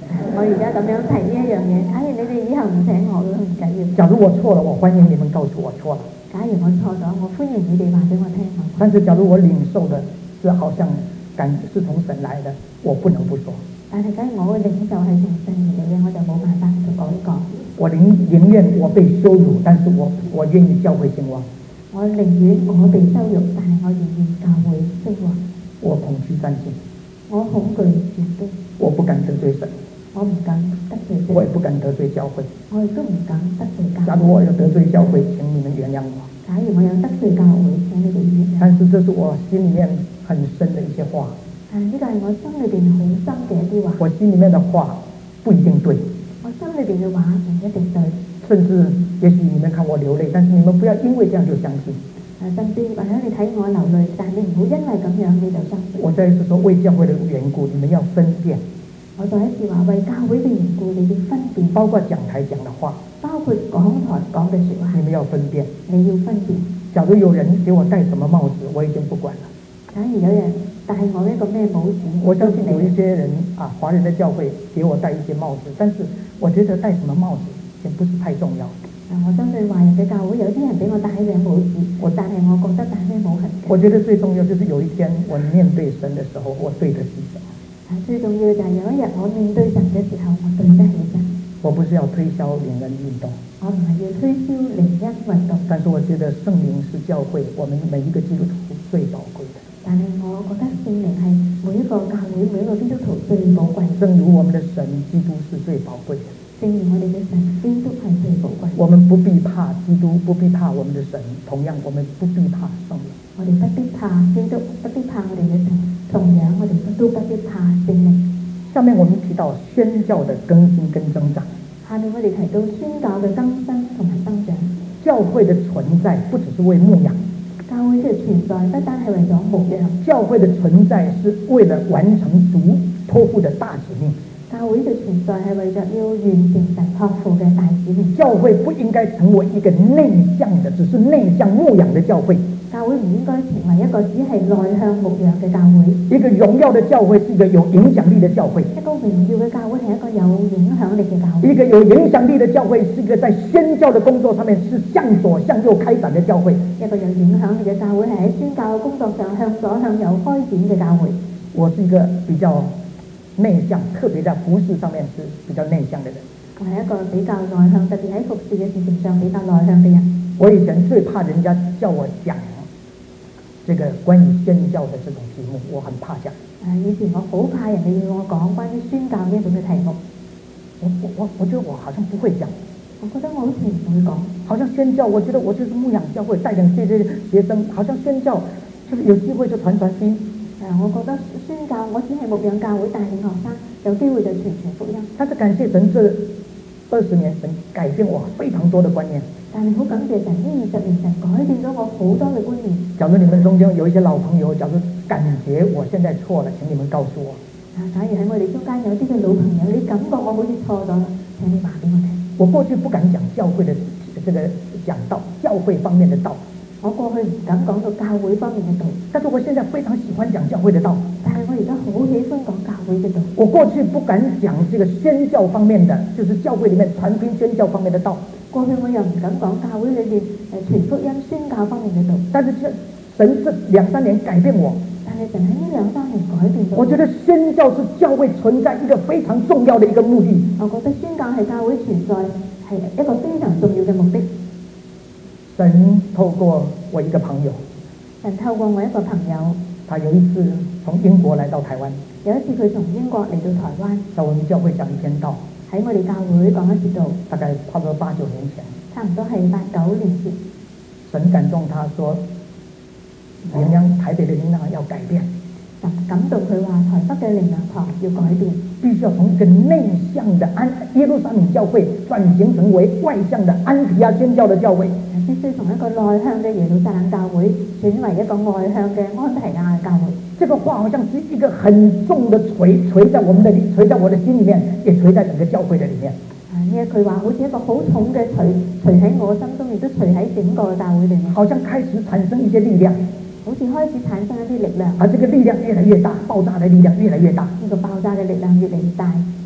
我而家咁樣提呢一樣嘢，假如你哋以後唔請我都唔緊要。 假如我錯了，我歡迎你們告訴我錯了。 假如我錯咗，我歡迎你哋話俾我聽。 但是假如我領受的是好像感是從神來的，我不能不說。 但係假如我嘅領袖係從神而嚟嘅，我就冇辦法同講講。 我寧寧願我被羞辱，但是我我願意教會興旺。 我寧願我被羞辱，但係我願意教會興旺。 我恐懼戰兢， 我恐懼戰兢， 我不敢得罪神， 我唔敢得罪神， 我也不敢得罪教會。 我亦都唔敢得罪教會。 假如我有得罪教會，請你們原諒我。 假如我有得罪教會，請你哋原諒。 但是這是我心裡面很深的一些話。 但係呢個係我心裏邊好深嘅一啲話。 我心裡面的話不一定對。 我心裏邊嘅話唔一定對。 甚至也許你們看我流淚，但是你們不要因為這樣就相信。 甚至或者你睇我流淚，但你唔好因為咁樣你就相信。 我再一次說，為教會的緣故，你們要分辨。 我再一次話，為教會嘅緣故，你要分辨。 包括講台講的話， 包括講台講嘅説話， 你們要分辨。 你要分辨。 假如有人給我戴什麼帽子，我已經不管了。 假如有人戴我一個咩帽子， 我相信有一些人啊，華人的教會給我戴一些帽子，但是我覺得戴什麼帽子也不是太重要。 我相信華人嘅教會有啲人俾我戴起頂帽子，我但係我覺得戴咩帽很緊。 我覺得最重要就是有一天我面對神的時候，我對得起神。 最重要就係有一日我面對神嘅時候，我對得起神。 我不是要推銷靈恩運動， 我唔係要推銷靈恩運動， 但是我覺得聖靈是教會我們每一個基督徒最寶貴的。 但係我覺得聖靈係每一個教會每一個基督徒最寶貴。 正如我們的神基督是最寶貴的。 正如我哋嘅神基督係最寶貴。 我們不必怕基督，不必怕我們的神，同樣我們不必怕聖靈。 我哋不必怕基督，不必怕我哋嘅神，同樣我哋都不必怕聖靈。 下面我們提到宣教的更新跟增長。 下面我哋提到宣教嘅更新同埋增長。 教會的存在不只是為牧養， 教會嘅存在不單係為咗牧養， 教會的存在是為了完成主託付的大使命。 教會嘅存在係為咗要完成神託付嘅大使命。 教會不應該成為一個內向的，只是內向牧養的教會。 教會唔應該成為一個只係內向牧養嘅教會。 一個榮耀的教會是一個有影響力的教會。 一個榮耀嘅教會係一個有影響力嘅教會。 一個有影響力的教會是一個在宣教的工作上面是向左向右開展的教會。 一個有影響力嘅教會係喺宣教嘅工作上向左向右開展嘅教會。 我是一個比較內向，特別在服事上面是比較內向的人。 我係一個比較內向，特別喺服事嘅事情上比較內向嘅人。 我以前最怕人家叫我講這個關於宣教的這種題目，我很怕講。 以前我好怕人哋要我講關於宣教呢種嘅題目。 我我我我覺得我好像不會講。 我覺得我好似唔會講。 好像宣教，我覺得我就是牧養教會帶領這些學生，好像宣教就是有機會就傳傳福音。 我覺得宣教，我只係牧養教會帶領學生，有機會就傳傳福音。 但是感謝神，這二十年神改變我非常多的觀念。 但係好感謝神，呢二十年神改變咗我好多嘅觀念。 假如你們中間有一些老朋友，假如感覺我現在錯了，請你們告訴我。 啊，假如喺我哋中間有啲嘅老朋友，你感覺我好似錯咗，請你話俾我聽。 我過去不敢講教會的這個講道，教會方面的道。 我過去唔敢講到教會方面嘅道， 但是我現在非常喜歡講教會的道。 但係我而家好喜歡講教會嘅道。 我過去不敢講這個宣教方面的，就是教會裡面傳福音宣教方面的道。 過去我又唔敢講教會裏邊誒傳福音宣教方面嘅道。 但是神這兩三年改變我。 但係神喺呢兩三年改變咗我。 我覺得宣教是教會存在一個非常重要的一個目的。 我覺得宣教係教會存在係一個非常重要嘅目的。 神透過我一個朋友， 神透過我一個朋友， 他有一次從英國來到台灣。 有一次佢從英國嚟到台灣， 在我們教會講一篇道， 喺我哋教會講一次道， 大概差不多八九年前， 差唔多係八九年前。 神感動他說，靈糧台北的靈糧要改變。 神感動佢話台北嘅靈糧堂要改變， 必須要從一個內向的安耶路撒冷教會轉型成為外向的安提阿宣教的教會。 必須從一個內向嘅耶路撒冷教會轉為一個外向嘅安提亞教會。 這個話好像是一個很重的錘，錘在我們的錘在我的心裡面，也錘在整個教會的裡面。 啊，呢一句話好似一個好重嘅錘，錘喺我心中，亦都錘喺整個教會裡面。 好像開始產生一些力量， 好似開始產生一啲力量。 而這個力量越來越大，爆炸的力量越來越大。 呢個爆炸嘅力量越嚟越大。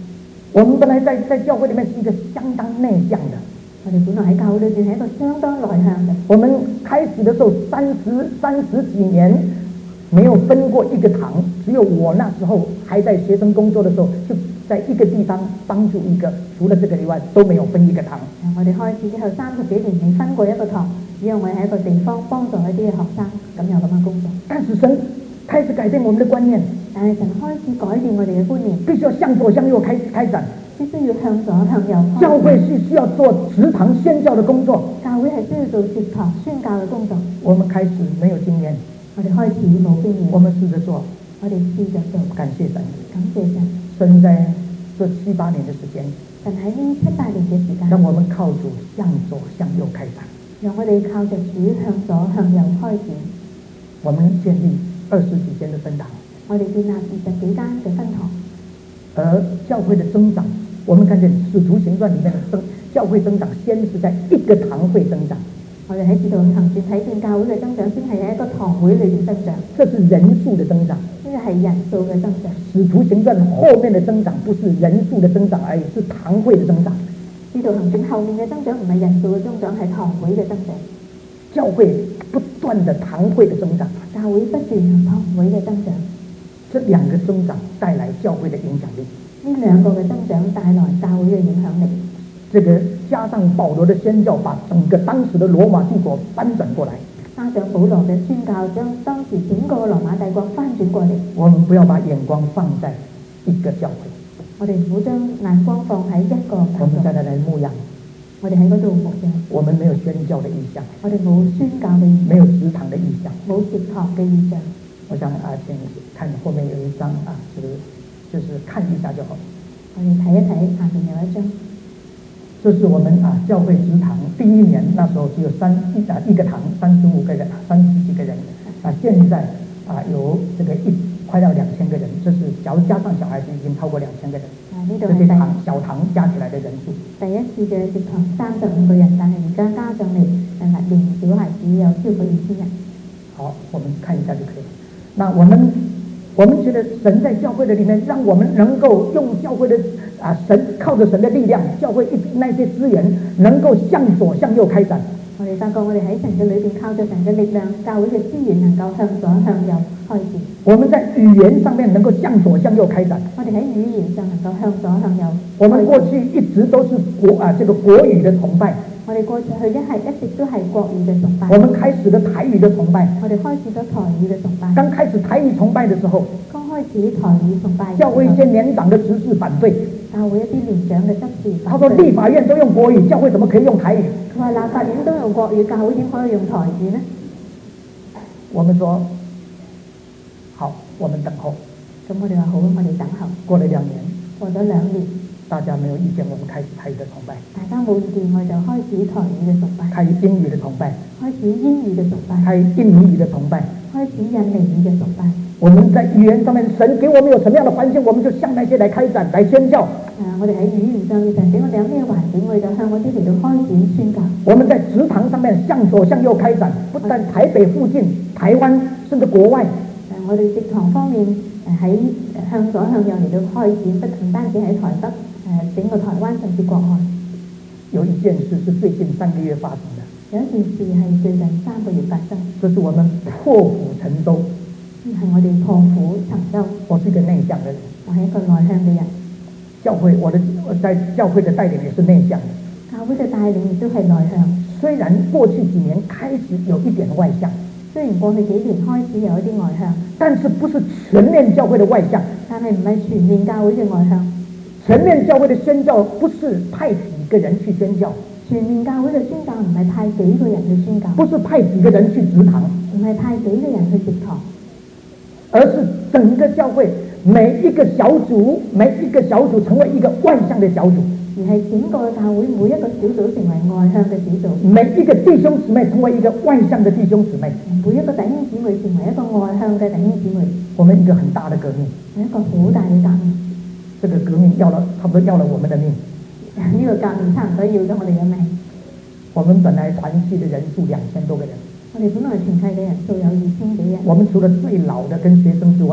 我们本来在在教会里面是一个相当内向的。 我哋本來喺教會裏邊係一個相當內向嘅。 我們開始的時候三十三十幾年沒有分過一個堂，只有我那時候還在學生工作的時候，就在一個地方幫助一個，除了這個以外都沒有分一個堂。 我哋開始之後三十幾年未分過一個堂，只有我喺一個地方幫助一啲嘅學生，咁有咁嘅工作。 但是神開始改變我們的觀念， 但係神開始改變我哋嘅觀念， 必須要向左向右開開展。 必須要向左向右。 教會是需要做職堂宣教的工作， 教會係需要做職堂宣教嘅工作。 我們開始沒有經驗， 我哋開始冇經驗， 我們試着做， 我哋試着做。 感謝神， 感謝神。 神在這七八年的時間， 神喺呢七八年嘅時間， 讓我們靠主向左向右開展， 讓我哋靠着主向左向右開展。 我們建立二十幾間的分堂， 我哋建立二十幾間嘅分堂， 而教會的增長。我們看見使徒行傳裏面的增教會增長，先是在一個堂會增長。 我哋喺使徒行傳睇見教會嘅增長，先係喺一個堂會裏邊增長。 這是人數的增長， 呢個係人數嘅增長。 使徒行傳後面的增長不是人數的增長而已，是堂會的增長。 使徒行傳後面嘅增長唔係人數嘅增長，係堂會嘅增長。 教會不斷的堂會的增長， 教會不斷堂會嘅增長。 這兩個增長帶來教會的影響力。 呢兩個嘅增長帶來教會嘅影響力。 這個加上保羅的宣教，把整個當時的羅馬帝國翻轉過來。 加上保羅嘅宣教，將當時整個羅馬帝國翻轉過嚟。 我們不要把眼光放在一個教會， 我哋唔好將眼光放喺一個教會。 我們在那裡牧養， 我哋喺嗰度牧養。 我們沒有宣教的意向， 我哋冇宣教嘅意向， 沒有職堂的意向， 冇職堂嘅意向。 我想啊，請看後面有一張啊，是就是看一下就好。 我哋睇一睇下面有一張， 這是我們啊教會職堂第一年，那時候只有三一啊一個堂三十五個人，三十幾個人啊，現在啊有這個一快要兩千個人，這是假如加上小孩子已經超過兩千個人。 啊，呢度係第堂小堂加起來的人數。第一次嘅職堂三十五個人，但係而家加上嚟，誒連小孩子有超過二千人。好， 我們看一下就可以了。那我們我們覺得神在教會的裡面，讓我們能夠用教會的啊神靠着神的力量，教會一那些資源能夠向左向右開展。 我哋發覺我哋喺神嘅裏邊靠着神嘅力量，教會嘅資源能夠向左向右開展。 我們在語言上面能夠向左向右開展。 我哋喺語言上能夠向左向右。 我們過去一直都是國啊這個國語的崇拜。 我哋過去一係一直都係國語嘅崇拜。 我們開始了台語的崇拜。 我哋開始咗台語嘅崇拜。 剛開始台語崇拜的時候， 剛開始台語崇拜， 教會一些年長的執事反對。 教會一啲年長嘅執事， 他說立法院都用國語，教會怎麼可以用台語？ 佢話立法院都用國語，教會點可以用台語呢？ 我們說好，我們等候。 咁我哋話好，我哋等候。 過了兩年， 過咗兩年， 大家沒有意見，我們開始台語的崇拜。 大家冇意見，我就開始台語嘅崇拜。 開始英語的崇拜。 開始英語嘅崇拜。 開始印尼語的崇拜。 開始印尼語嘅崇拜。 我們在語言上面，神給我們有什麼樣的環境，我們就向那些來開展、來宣教。 誒，我哋喺語言上面，神俾我哋有咩環境，我哋就向嗰啲嚟到開展宣教。 我們在職堂上面向左向右開展，不但台北附近、台灣，甚至國外。 誒，我哋職堂方面誒喺向左向右嚟到開展，不唔單止喺台北，誒整個台灣甚至國外。 有一件事是最近三個月發生的。 有一件事係最近三個月發生。 這是我們破釜沉舟。 呢係我哋破釜沉舟。 我是一個內向的人。 我係一個內向嘅人。 教會，我的我在教會的帶領也是內向的。 教會嘅帶領亦都係內向。 雖然過去幾年開始有一點外向， 雖然過去幾年開始有一啲外向， 但是不是全面教會的外向。 但係唔係全面教會嘅外向。 全面教會的宣教不是派幾個人去宣教。 全面教會嘅宣教唔係派幾個人去宣教。 不是派幾個人去職堂。 唔係派幾個人去職堂。 而是整個教會每一個小組，每一個小組成為一個外向的小組， 而係整個教會每一個小組成為外向嘅小組， 每一個弟兄姊妹成為一個外向的弟兄姊妹， 每一個弟兄姊妹成為一個外向嘅弟兄姊妹。 我們一個很大的革命， 係一個好大嘅革命。 這個革命要了差不多要了我們的命。 呢個革命差唔多要咗我哋嘅命。 我們本來團契的人數兩千多個人。 我哋本來團契嘅人數有二千幾人。 我們除了最老的跟學生之外，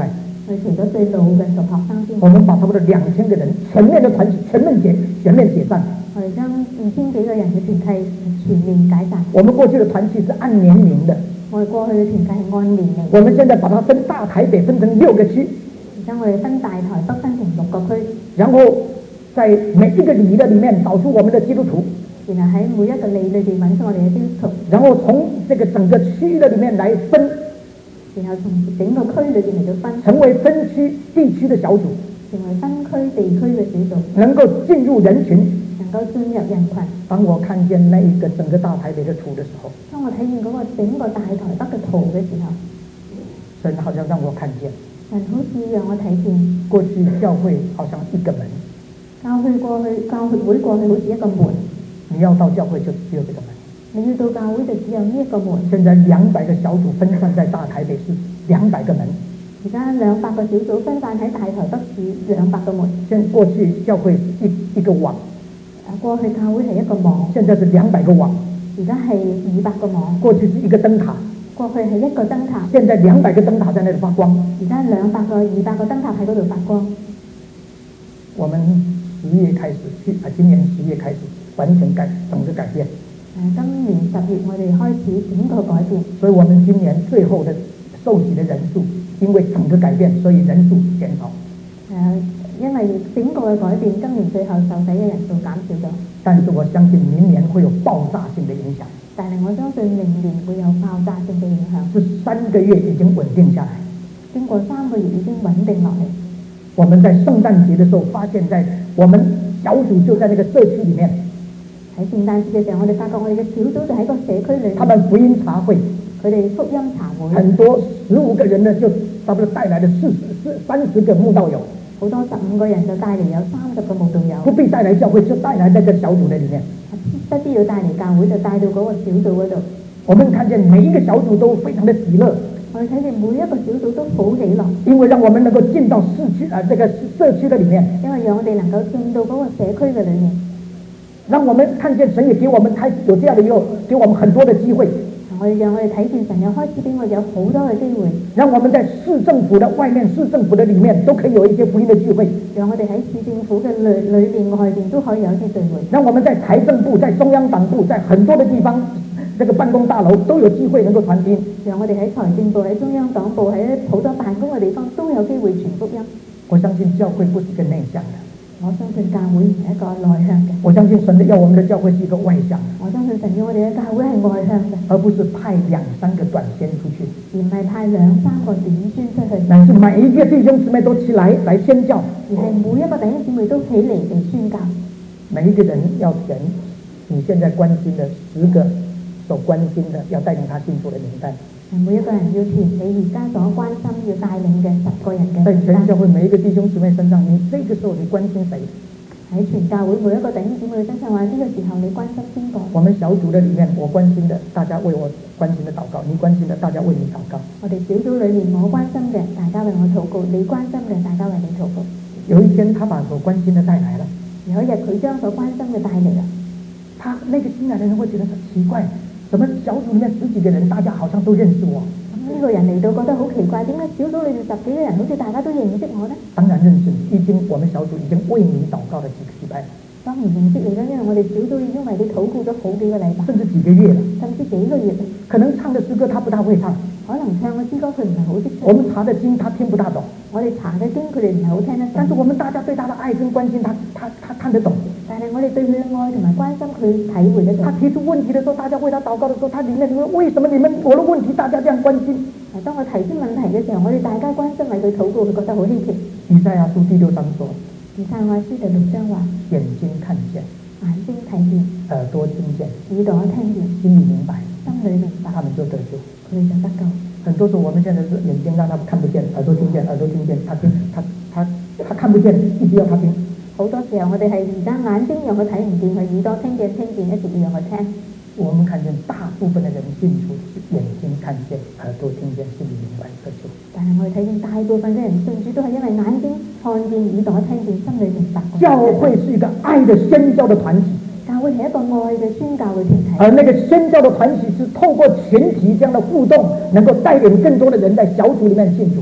佢除咗最老嘅熟學生之外， 我们把差不多两千个人全面的团体全面解全面解散。 我哋將二千幾個人嘅團契全面解散。 我们过去的团体是按年龄的， 我哋過去嘅團契係按年齡。 我们现在把它分大台北分成六个区， 而家我哋分大台北分成六個區， 然后在每一个里的里面找出我们的基督徒， 然後喺每一個里裏邊揾出我哋嘅基督徒， 然后从这个整个区域的里面来分， 然後從整個區裏邊嚟到分， 成为分区地區的小組， 成為分區地區嘅小組， 能够进入人群。 能夠進入人群。 当我看见那一个整个大台北的图的时候， 當我睇見嗰個整個大台北嘅圖嘅時候， 神好像让我看见， 神好似讓我睇見过去教会好像一个门， 教會過去教會過去好似一個門， 你要到教会就只有这个門。 你要到教會就只有呢一個門。 现在两百个小组分散在大台北市，两百个门。 而家兩百個小組分散喺大台北市兩百個門。 现过去教会是一一个网， 過去教會係一個網， 现在是兩百个網。 而家係二百個網。 過去是一個燈塔， 過去係一個燈塔， 現在兩百個燈塔在那裡發光。 而家兩百個、二百個燈塔喺嗰度發光。 我們十月開始，去啊，今年十月開始完全改整個改變。 誒，今年十月我哋開始整個改變。 所以我們今年最後的受洗的人數，因為整個改變，所以人數減少。 誒，因為整個嘅改變，今年最後受洗嘅人數減少咗。 但是我相信明年會有爆炸性的影響。 但係我相信明年會有爆炸性嘅影響。 這三個月已經穩定下來， 經過三個月已經穩定落嚟。 我們在聖誕節的時候，發現在我們小組就在那個社區裡面。 喺聖誕節嘅時候，我哋發覺我哋嘅小組就喺個社區裏面。 他們福音茶會， 佢哋福音茶會。 很多十五個人呢，就差不多帶來了四十、三十個慕道友。 好多十五個人就帶嚟有三十個慕道友。 不必帶來教會，就帶來那個小組的裡面。 不必要帶嚟教會，就帶到嗰個小組嗰度。 我們看見每一個小組都非常的喜樂。 我哋睇見每一個小組都好喜樂， 因為讓我們能夠進到市區啊，這個社區的裡面。 因為讓我哋能夠進到嗰個社區嘅裡面， 讓我們看見神也給我們開始有這樣的有給我們很多的機會。 我哋讓我哋睇見神又開始俾我哋有好多嘅機會， 讓我們在市政府的外面、市政府的裡面都可以有一些福音的聚會。 讓我哋喺市政府嘅裏裏邊、外邊都可以有一啲聚會。 讓我們在財政部、在中央黨部、在很多的地方，這個辦公大樓都有機會能夠傳福音。 讓我哋喺財政部、喺中央黨部、喺好多辦公嘅地方都有機會傳福音。 我相信教會不是一個內向的。 我相信教會唔係一個內向嘅。 我相信神要我們的教會是一個外向。 我相信神要我哋嘅教會係外向嘅， 而不是派兩三個短宣出去， 而唔係派兩三個短宣出去。 乃是每一個弟兄姊妹都起來來宣教， 而係每一個弟兄姊妹都起嚟嚟宣教。 每一個人要填你現在關心的十個所關心的要帶領他信主的名單。 每一個人要填你而家所關心要帶領嘅十個人嘅名單。 在全教會每一個弟兄姊妹身上，你這個時候你關心誰？ 喺全教會每一個弟兄姊妹身上話，呢個時候你關心邊個？ 我們小組的裡面，我關心的大家為我關心的禱告，你關心的大家為你禱告。 我哋小組裡面我關心嘅，大家為我禱告；你關心嘅，大家為你禱告。 有一天，他把所關心的帶來了。 有一日佢將所關心嘅帶嚟啦。 他那個新來的人會覺得很奇怪，怎麼小組裡面十幾個人，大家好像都認識我？ 咁呢個人嚟到覺得好奇怪，點解小組裏面十幾個人好似大家都認識我呢？ 當然認識你，已經我們小組已經為你禱告了幾個禮拜。 當然認識你啦，因為我哋小組已經為你禱告咗好幾個禮拜， 甚至幾個月了， 甚至幾個月啦。 可能唱的詩歌他不大會唱， 可能唱嘅詩歌佢唔係好識唱。 我們查的經他聽不大懂， 我哋查嘅經佢哋唔係好聽得懂。 但是我們大家對他的愛跟關心，他他他看得懂。 但係我哋對佢嘅愛同埋關心，佢體會得到。 他提出問題的時候，大家為他禱告的時候，他裡面說：為什麼你們我的問題大家這樣關心？ 當我提出問題嘅時候，我哋大家關心為佢禱告，佢覺得好稀奇。 以賽亞書第六章說： 以賽亞書第六章話， 眼睛看見， 眼睛睇見， 耳朵聽見， 耳朵聽見， 心裡明白， 心裡明白， 他們就得救。 佢哋就得救。 很多時候我們現在是眼睛讓他看不見，耳朵聽見，耳朵聽見，他聽他他他看不見，一直要他聽。 好多時候我哋係而家眼睛讓佢睇唔見，佢耳朵聽見聽見，一直要讓佢聽。 我們看見大部分的人信主是眼睛看見，耳朵聽見，心裡明白得救。 但係我哋睇見大部分嘅人信主都係因為眼睛看見、耳朵聽見、心裡明白。 教會是一個愛的宣教的團體， 教會係一個愛嘅宣教嘅團體。 而那個宣教的團體是透過群體這樣的互動，能夠帶領更多的人在小組裡面信主。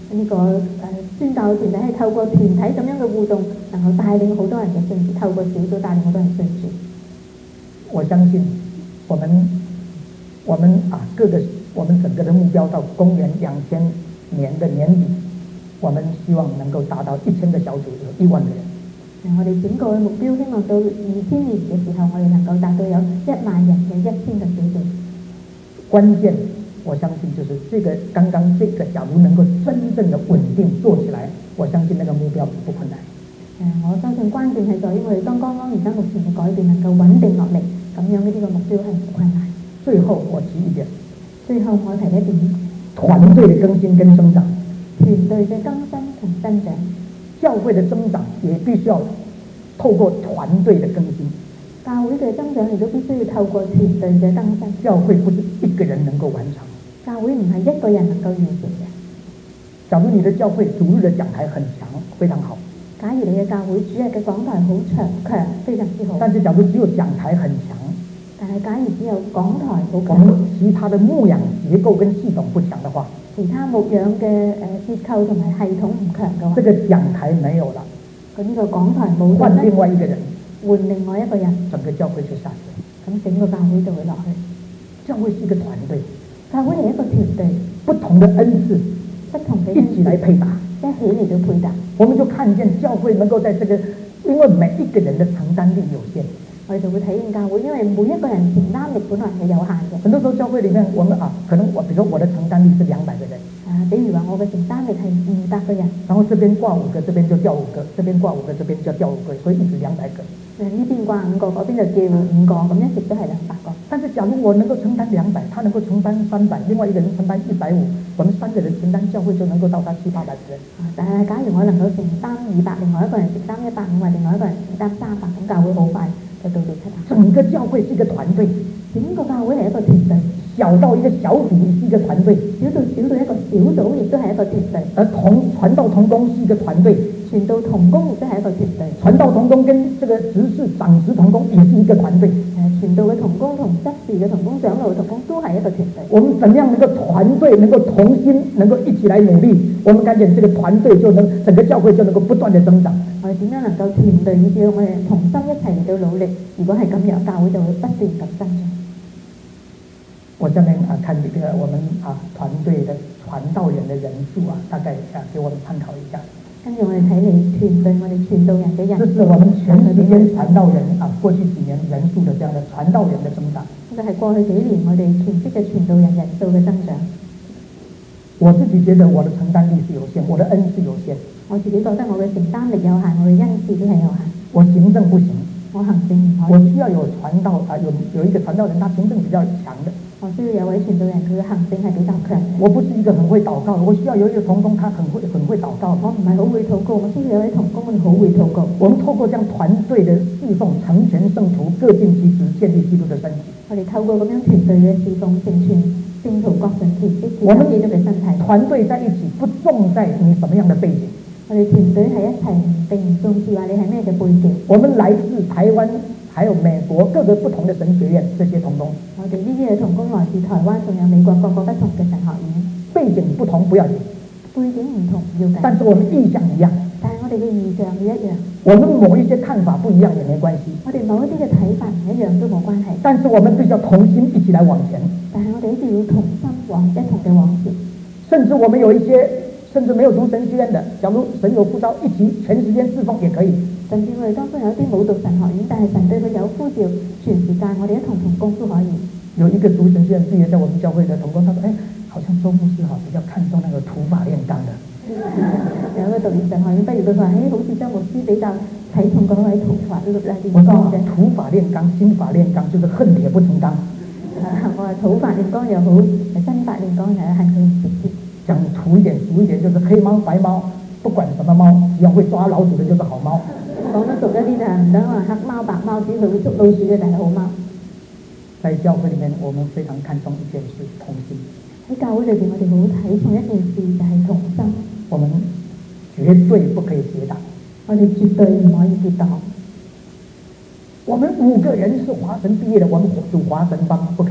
呢個誒宣教團體係透過團體咁樣嘅互動，能夠帶領好多人嘅信主，透過小組帶領好多人信主。 我相信我們我們啊各個我們整個的目標到公元兩千年的年底，我們希望能夠達到一千個小組，有一萬個人。 我哋整個嘅目標，希望到二千年嘅時候，我哋能夠達到有一萬人嘅一千個小組。 關鍵，我相信就是這個剛剛這個，假如能夠真正的穩定做起來，我相信那個目標不困難。 誒，我相信關鍵係在於我哋當剛剛而家目前嘅改變能夠穩定落嚟，咁樣呢啲個目標係唔困難。 最後我提一點， 最後我提一點， 團隊的更新跟增長， 團隊嘅更新同增長， 教會的增長也必須要透過團隊的更新。 教會嘅增長亦都必須要透過團隊嘅更新。 教會不是一個人能夠完成， 教會唔係一個人能夠完成嘅。 假如你的教會主日的講台很強，非常好。 假如你嘅教會主日嘅講台好長強，非常之好。 但是假如只有講台很強， 但係假如只有講台好我強， 們其他的牧養結構跟系統不強的話， 其他牧養嘅誒結構同埋系統唔強嘅話， 這個講台沒有了， 咁呢個講台冇咗換另外一個人， 換另外一個人， 整個教會就下去， 咁整個教會就會落去。 教會是一個團隊， 教會係一個團隊， 不同的恩賜不同嘅一起來配搭， 一起嚟到配搭。 我們就看見教會能夠在這個，因為每一個人的承擔力有限， 我哋就會體驗教會，因為每一個人承擔力本來係有限嘅。 很多時候教會裡面，我們啊，可能我，比如說我的承擔力是兩百個人， 啊，比如話我嘅承擔力係二百個人， 然後這邊掛五個，這邊就調五個，這邊掛五個，這邊就調五個，所以一直兩百個。 誒呢邊掛五個，嗰邊就叫五個，咁一直都係兩百個。 但是假如我能夠承擔兩百，他能夠承擔三百，另外一個人承擔一百五，我們三個人承擔教會就能夠到達七八百個人。 啊，但係假如我能夠承擔二百，另外一個人承擔一百五，或另外一個人承擔三百，咁教會好快就到到七百。 整個教會是一個團隊， 整個教會係一個團隊， 小到一個小組是一個團隊， 小到小到一個小組亦都係一個團隊。 而同傳道同工是一個團隊， 傳道同工亦都係一個團隊。 傳道同工跟這個執事長執同工也是一個團隊。 誒，傳道嘅同工同執事嘅同工、長老嘅同工都係一個團隊。 我們怎樣能夠團隊能夠同心，能夠一起來努力，我們看見這個團隊就能整個教會就能夠不斷的增長。 我哋點樣能夠團隊以至我哋同心一齊嚟到努力？如果係咁樣，教會就會不斷咁增長。 我下面啊看這個我們啊團隊的傳道人的人數啊，大概啊給我們參考一下。 跟住我哋睇你團隊，我哋傳道人嘅人數。 這是我們全時間傳道人啊，過去幾年人數的這樣的傳道人的增長。 呢個係過去幾年我哋全職嘅傳道人人數嘅增長。 我自己覺得我的承擔力是有限，我的恩是有限。 我自己覺得我嘅承擔力有限，我嘅恩賜都係有限。 我行政不行， 我行政唔可以。 我需要有傳道啊，有有一個傳道人，他行政比較強的。 我需要有位傳道人，佢嘅行政係比較強嘅。 我不是一個很會禱告，我需要有一個同工，他很會很會禱告。 我唔係好會禱告，我需要有位同工，佢好會禱告。 我們透過這樣團隊的侍奉，成全聖徒，各盡其職，建立基督的身體。 我哋透過咁樣團隊嘅侍奉，成全聖徒各盡其職，建立基督嘅身體。 團隊在一起，不重在你什麼樣的背景。 我哋團隊喺一齊，並唔重視話你係咩嘅背景。 我們來自台灣，還有美國各個不同的神學院，這些同工。 我哋呢啲嘅同工來自台灣，仲有美國各個不同嘅神學院。 背景不同不要緊， 背景唔同唔要緊。 但是我們意向一樣。 但係我哋嘅意向要一樣。 我們某一些看法不一樣也沒關係。 我哋某一啲嘅睇法唔一樣都冇關係。 但是我們必須要同心一起來往前。 但係我哋一定要同心往一同嘅往前。 甚至我們有一些甚至沒有讀神學院的，假如神有呼召，一起全時間侍奉也可以。 甚至我哋當中有啲冇讀神學院，但係神對佢有呼召，全時間我哋一同同工都可以。 有一個讀神學院畢業在我們教會的同工，他說：哎，好像周牧師哈比較看重那個土法煉鋼的。 有一個讀完神學院畢業，佢話：哎，好似周牧師比較睇重嗰位土法煉鋼嘅。 土法煉鋼、心法煉鋼，就是恨鐵不成鋼。 我話土法煉鋼又好，心法煉鋼又係佢直接。 講土一點、俗一點，就是黑貓白貓，不管什麼貓，只要會抓老鼠的，就是好貓。 講得俗一啲就係唔等話黑貓白貓，只要佢會捉老鼠嘅就係好貓。 在教會裡面，我們非常看重一件事，同心。 喺教會裏邊，我哋好睇重一件事，就係同心。 我們絕對不可以結黨。 我哋絕對唔可以結黨。 我們五個人是華神畢業的，我們組華神幫不可以。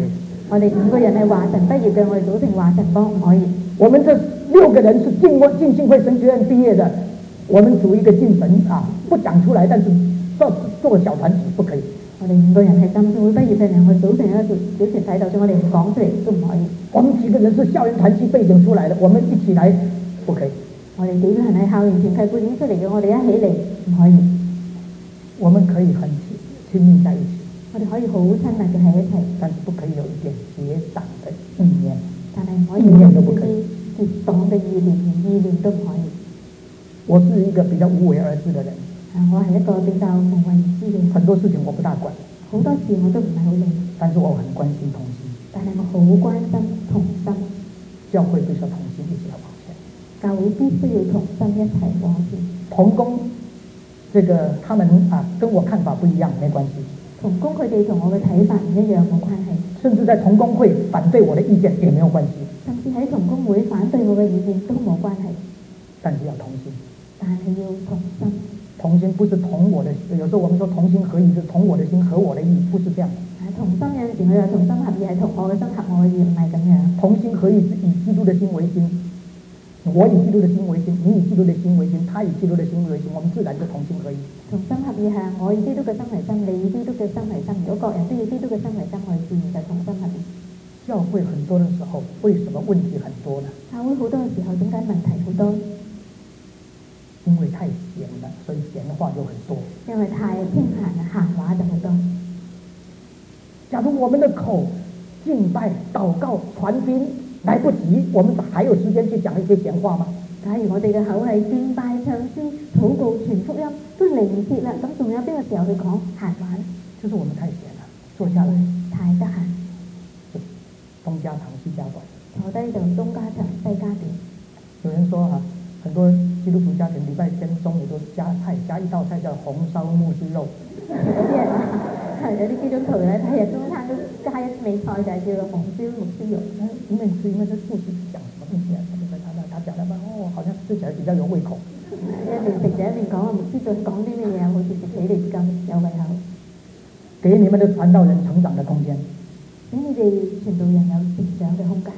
我哋五個人係華神畢業嘅，我哋組成華神幫唔可以。 我们这六个人是浸浸信会神学院毕业的，我们组一个进神啊，不讲出来，但是做做个小团体不可以。 我哋五個人係浸信會畢業嘅人，我哋組成一個小團體，就算我哋唔講出嚟都唔可以。 我们几个人是校园团契背景出来的，我们一起来不可以。 我哋幾個人係校園團契背景出嚟嘅，我哋一起嚟唔可以。 我们可以很亲密在一起， 我哋可以好親密嘅喺一齊， 但是不可以有一點結黨的意念， 但係唔可以有一啲結黨嘅意念，連意念都唔可以。 我是一個比較無為而治的人， 我係一個比較無為而治嘅人， 很多事情我不大管， 好多事我都唔係好理， 但是我很關心同心。 但係我好關心同心。 教會必須同心一起來往前， 教會必須要同心一齊往前。 同工，這個他們啊跟我看法不一樣，沒關係。 同工佢哋同我嘅睇法唔一樣，冇關係。 甚至在同工會反對我的意見也沒有關係。 甚至喺同工會反對我嘅意見都冇關係。 但是要同心。 但係要同心。 同心不是同我的，有時候我們說同心合意，是同我的心合我的意，不是這樣。 同心有陣時我又同心合意，係同我嘅心合我嘅意，唔係咁樣。 同心合意是以基督的心為心，我以基督的心為心，你以基督的心為心，他以基督的心為心，我們自然就同心合意。 同心合意係我以基督嘅心為心，你以基督嘅心為心，如果各人都以基督嘅心為心，我哋自然就同心合意。 教會很多的時候，為什麼問題很多呢？ 教會好多嘅時候，點解問題好多？ 因為太閒了，所以閒話就很多。 因為太清閒啦，閒話就好多。 假如我們的口敬拜、禱告、傳福音來不及，我們還有時間去講一些閒話嗎？ 假如我哋嘅口係敬拜、唱詩、禱告、傳福音都嚟唔切啦，咁仲有邊個時候去講閒話呢？ 就是我們太閒了，坐下來太得閒， 東家長西家短， 坐低就東家長西家短。 有人說啊，很多基督徒家庭禮拜天中午都加菜，加一道菜叫紅燒牧師肉。 有啲人話係有啲基督徒咧，睇日中餐都加一味菜，就係叫做紅燒牧師肉。 因為是因為這牧師講什麼東西啊？他他他講得嘛，哦，好像吃起來比較有胃口。 一邊食就一邊講啊，牧師仲講啲咩嘢，好似食起嚟咁有胃口。 給你們的傳道人成長的空間。 俾你哋傳道人有成長嘅空間。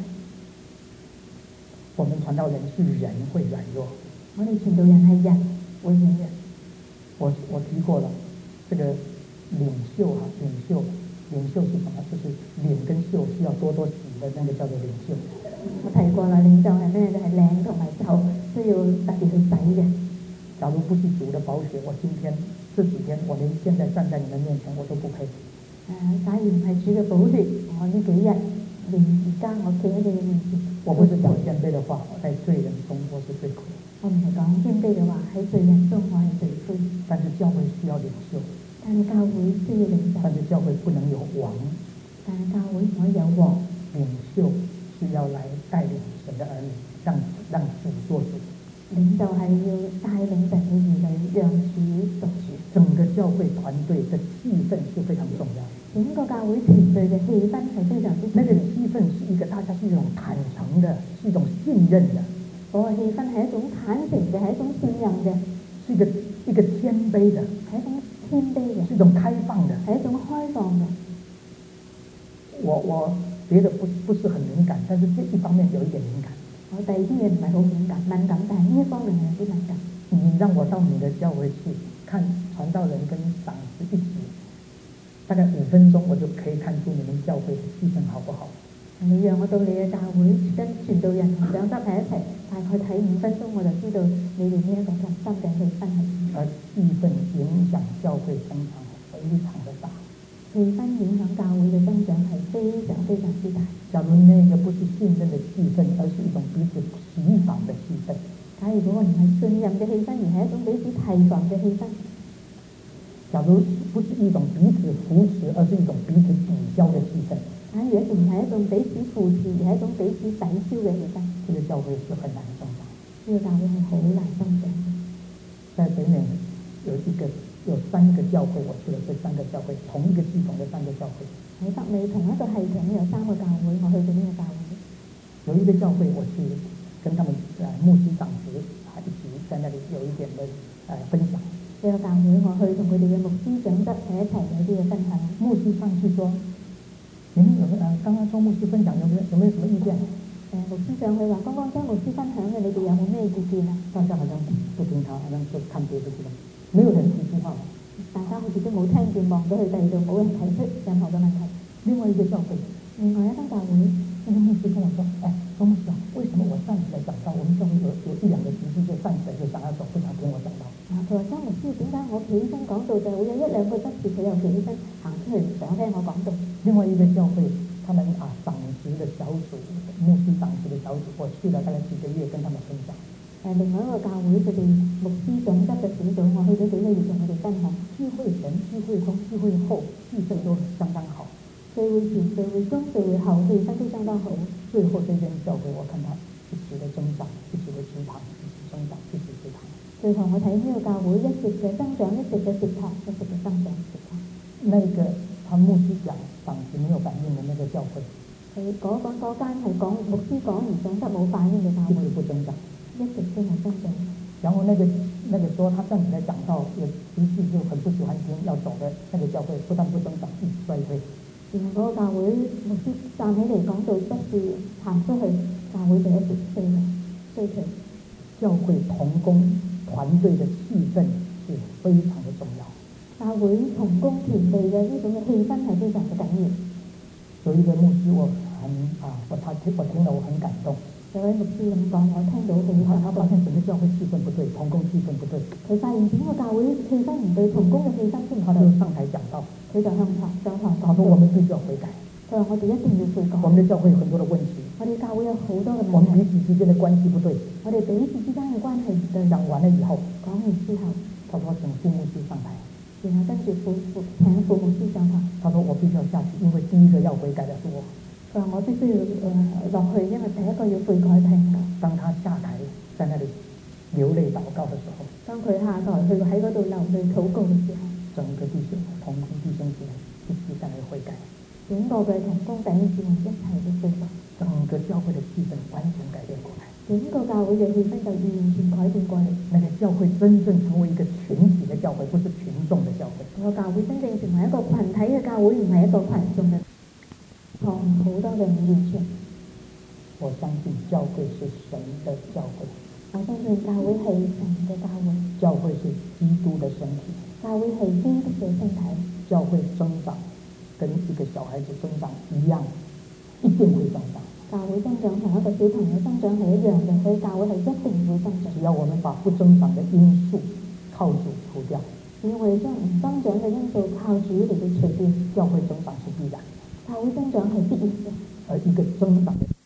我們傳道人是人會軟弱， 我哋傳道人係人會軟弱。 我我提過了，這個領袖啊，領袖，領袖是什麼？就是領跟袖需要多多洗的那個叫做領袖。 我提過啦，領袖係咩？就係領同埋袖需要特別去洗嘅。 假如不是主的寶血，我今天這幾天我連現在站在你們面前我都不配。 誒、呃，假如唔係主嘅寶血，我呢幾日連而家我企喺你嘅面前， 我不是講謙卑的話，我在罪人中我是最苦。 我唔係講謙卑嘅話，喺罪人中我係最苦。 但是教會需要領袖， 但係教會需要領袖， 但是教會不能有王， 但係教會唔可以有王。 領袖是要來帶領神的兒女，讓讓主做主。 領袖係要帶領神嘅兒女，讓主作主。 整個教會團隊的氣氛是非常重要。 整個教會團隊嘅氣氛係非常之重要。 那個氣氛是一個大家是一種坦誠的，是一種信任的。 嗰個氣氛係一種坦誠嘅，係一種信任嘅， 是一個一個謙卑的， 係一種謙卑嘅， 是一種開放的， 係一種開放嘅。 我我別的不不是很敏感，但是這一方面有一點敏感。 我第二啲嘢唔係好敏感，敏感，但係呢一方面係有啲敏感。 你讓我到你的教會去看傳道人跟長子一起，大概五分鐘我就可以看出你們教會的氣氛好不好。 你讓我到你嘅教會跟傳道人同長執喺一齊，大概睇五分鐘我就知道你哋呢一個同心嘅氣氛係點。 而氣氛影響教會增長非常的大。 氣氛影響教會嘅增長係非常非常之大。 假如那個不是信任的氣氛，而是一種彼此提防的氣氛。 假如嗰個唔係信任嘅氣氛，而係一種彼此提防嘅氣氛。 假如不是一種彼此扶持，而是一種彼此抵消的氣氛。 假如一種唔係一種彼此扶持，而係一種彼此抵消嘅氣氛， 這個教會是很難增長。 呢個教會係好難增長。 在北美有一個有三個教會，我去了這三個教會，同一個系統的三個教會。喺北美同一個系統有三個教會，我去過呢個教會。有一個教會我去跟他們誒牧師長子啊一起在那裡有一點的誒分享。呢個教會我去同佢哋嘅牧師長執喺一齊有啲嘅分享。牧師上去說： 你们有没有呃，刚刚周牧师分享有没有有没有什么意见？ 誒牧師上去話，剛剛張牧師分享嘅，你哋有冇咩意見啊？ 大家好像不聽他，好像就看別的地方，沒有人提出話。 大家好似都冇聽見，望到去第二度，冇人提出任何嘅問題。 另外一個教會， 另外一間教會， 那個牧師跟我說：哎，周牧師啊，為什麼我站起來講道，我們教會有有一兩個執事就站起來就想要走，不想聽我講道？ 啊，佢話張牧師點解我企起身講道就會有一兩個執事佢又企起身行出去唔想聽我講道？ 另外一個教會，他們啊長職的小組，牧師長職的小組，我去了大概幾個月，跟他們分享。 誒，另外一個教會佢哋牧師長執嘅小組，我去咗幾個月同佢哋分享。 聚會前、聚會中、聚會後，氣氛都相當好。 聚會前、聚會中、聚會後，氣氛都相當好。 最後這間教會，我看他一直的增長，一直的食堂，一直增長，一直食堂。 最後我睇呢個教會一直嘅增長，一直嘅食堂，一直嘅增長食堂。 那個他牧師講長職沒有反應的那個教會， 佢嗰嗰嗰間係講牧師講而長得冇反應嘅教會， 一直不增長， 一直都冇增長。 然後那個那個說他站起來講道，有執事就很不喜歡聽，要走的那個教會，不但不增長，一直衰退。 然後嗰個教會牧師站起嚟講道，執事行出去，教會就一直衰退衰退。 教會同工團隊的氣氛是非常的重要。 教會同工團隊嘅呢種嘅氣氛係非常嘅緊要。 有一個牧師我很啊，我他我聽了我很感動。 有位牧師咁講，我聽到佢他他發現整個教會氣氛不對，同工氣氛不對。 佢發現整個教會氣氛唔對，同工嘅氣氛都唔對。 他就上台講道， 佢就向台上台講道。 他說我們必須要悔改。 佢話我哋一定要悔改。 我們的教會有很多的問題。 我哋教會有好多嘅問題。 我們彼此之間的關係不對。 我哋彼此之間嘅關係唔對。 講完了以後， 講完之後， 他說請副牧師上台。 然後跟住副副請副牧師上台。 他說我必須要下去，因為第一個要悔改的是我。 佢話我必須要誒落去，因為第一個要悔改嘅係我。 當他下台，在那裡流淚禱告的時候， 當佢下台去喺嗰度流淚禱告嘅時候， 整個弟兄同工弟兄姊妹一起在那裡悔改。 整個嘅同工弟兄姊妹一齊嘅悔改， 整個教會的氣氛完全改變過來。 整個教會嘅氣氛就完全改變過嚟。 那個教會真正成為一個群體的教會，不是群眾的教會。 個教會真正成為一個群體嘅教會，唔係一個群眾嘅，同好多嘅唔完全。 我相信教會是神的教會。 我相信教會係神嘅教會。 教會是基督的身體。 教會係基督嘅身體。 教會增長跟一個小孩子增長一樣，一定會增長。 教會增長同一個小朋友增長係一樣嘅，所以教會係一定會增長。 只要我們把不增長的因素靠主除掉， 只要我哋將唔增長嘅因素靠主嚟到除掉， 教會增長是必然。 教會增長係必然嘅。 而一個增長的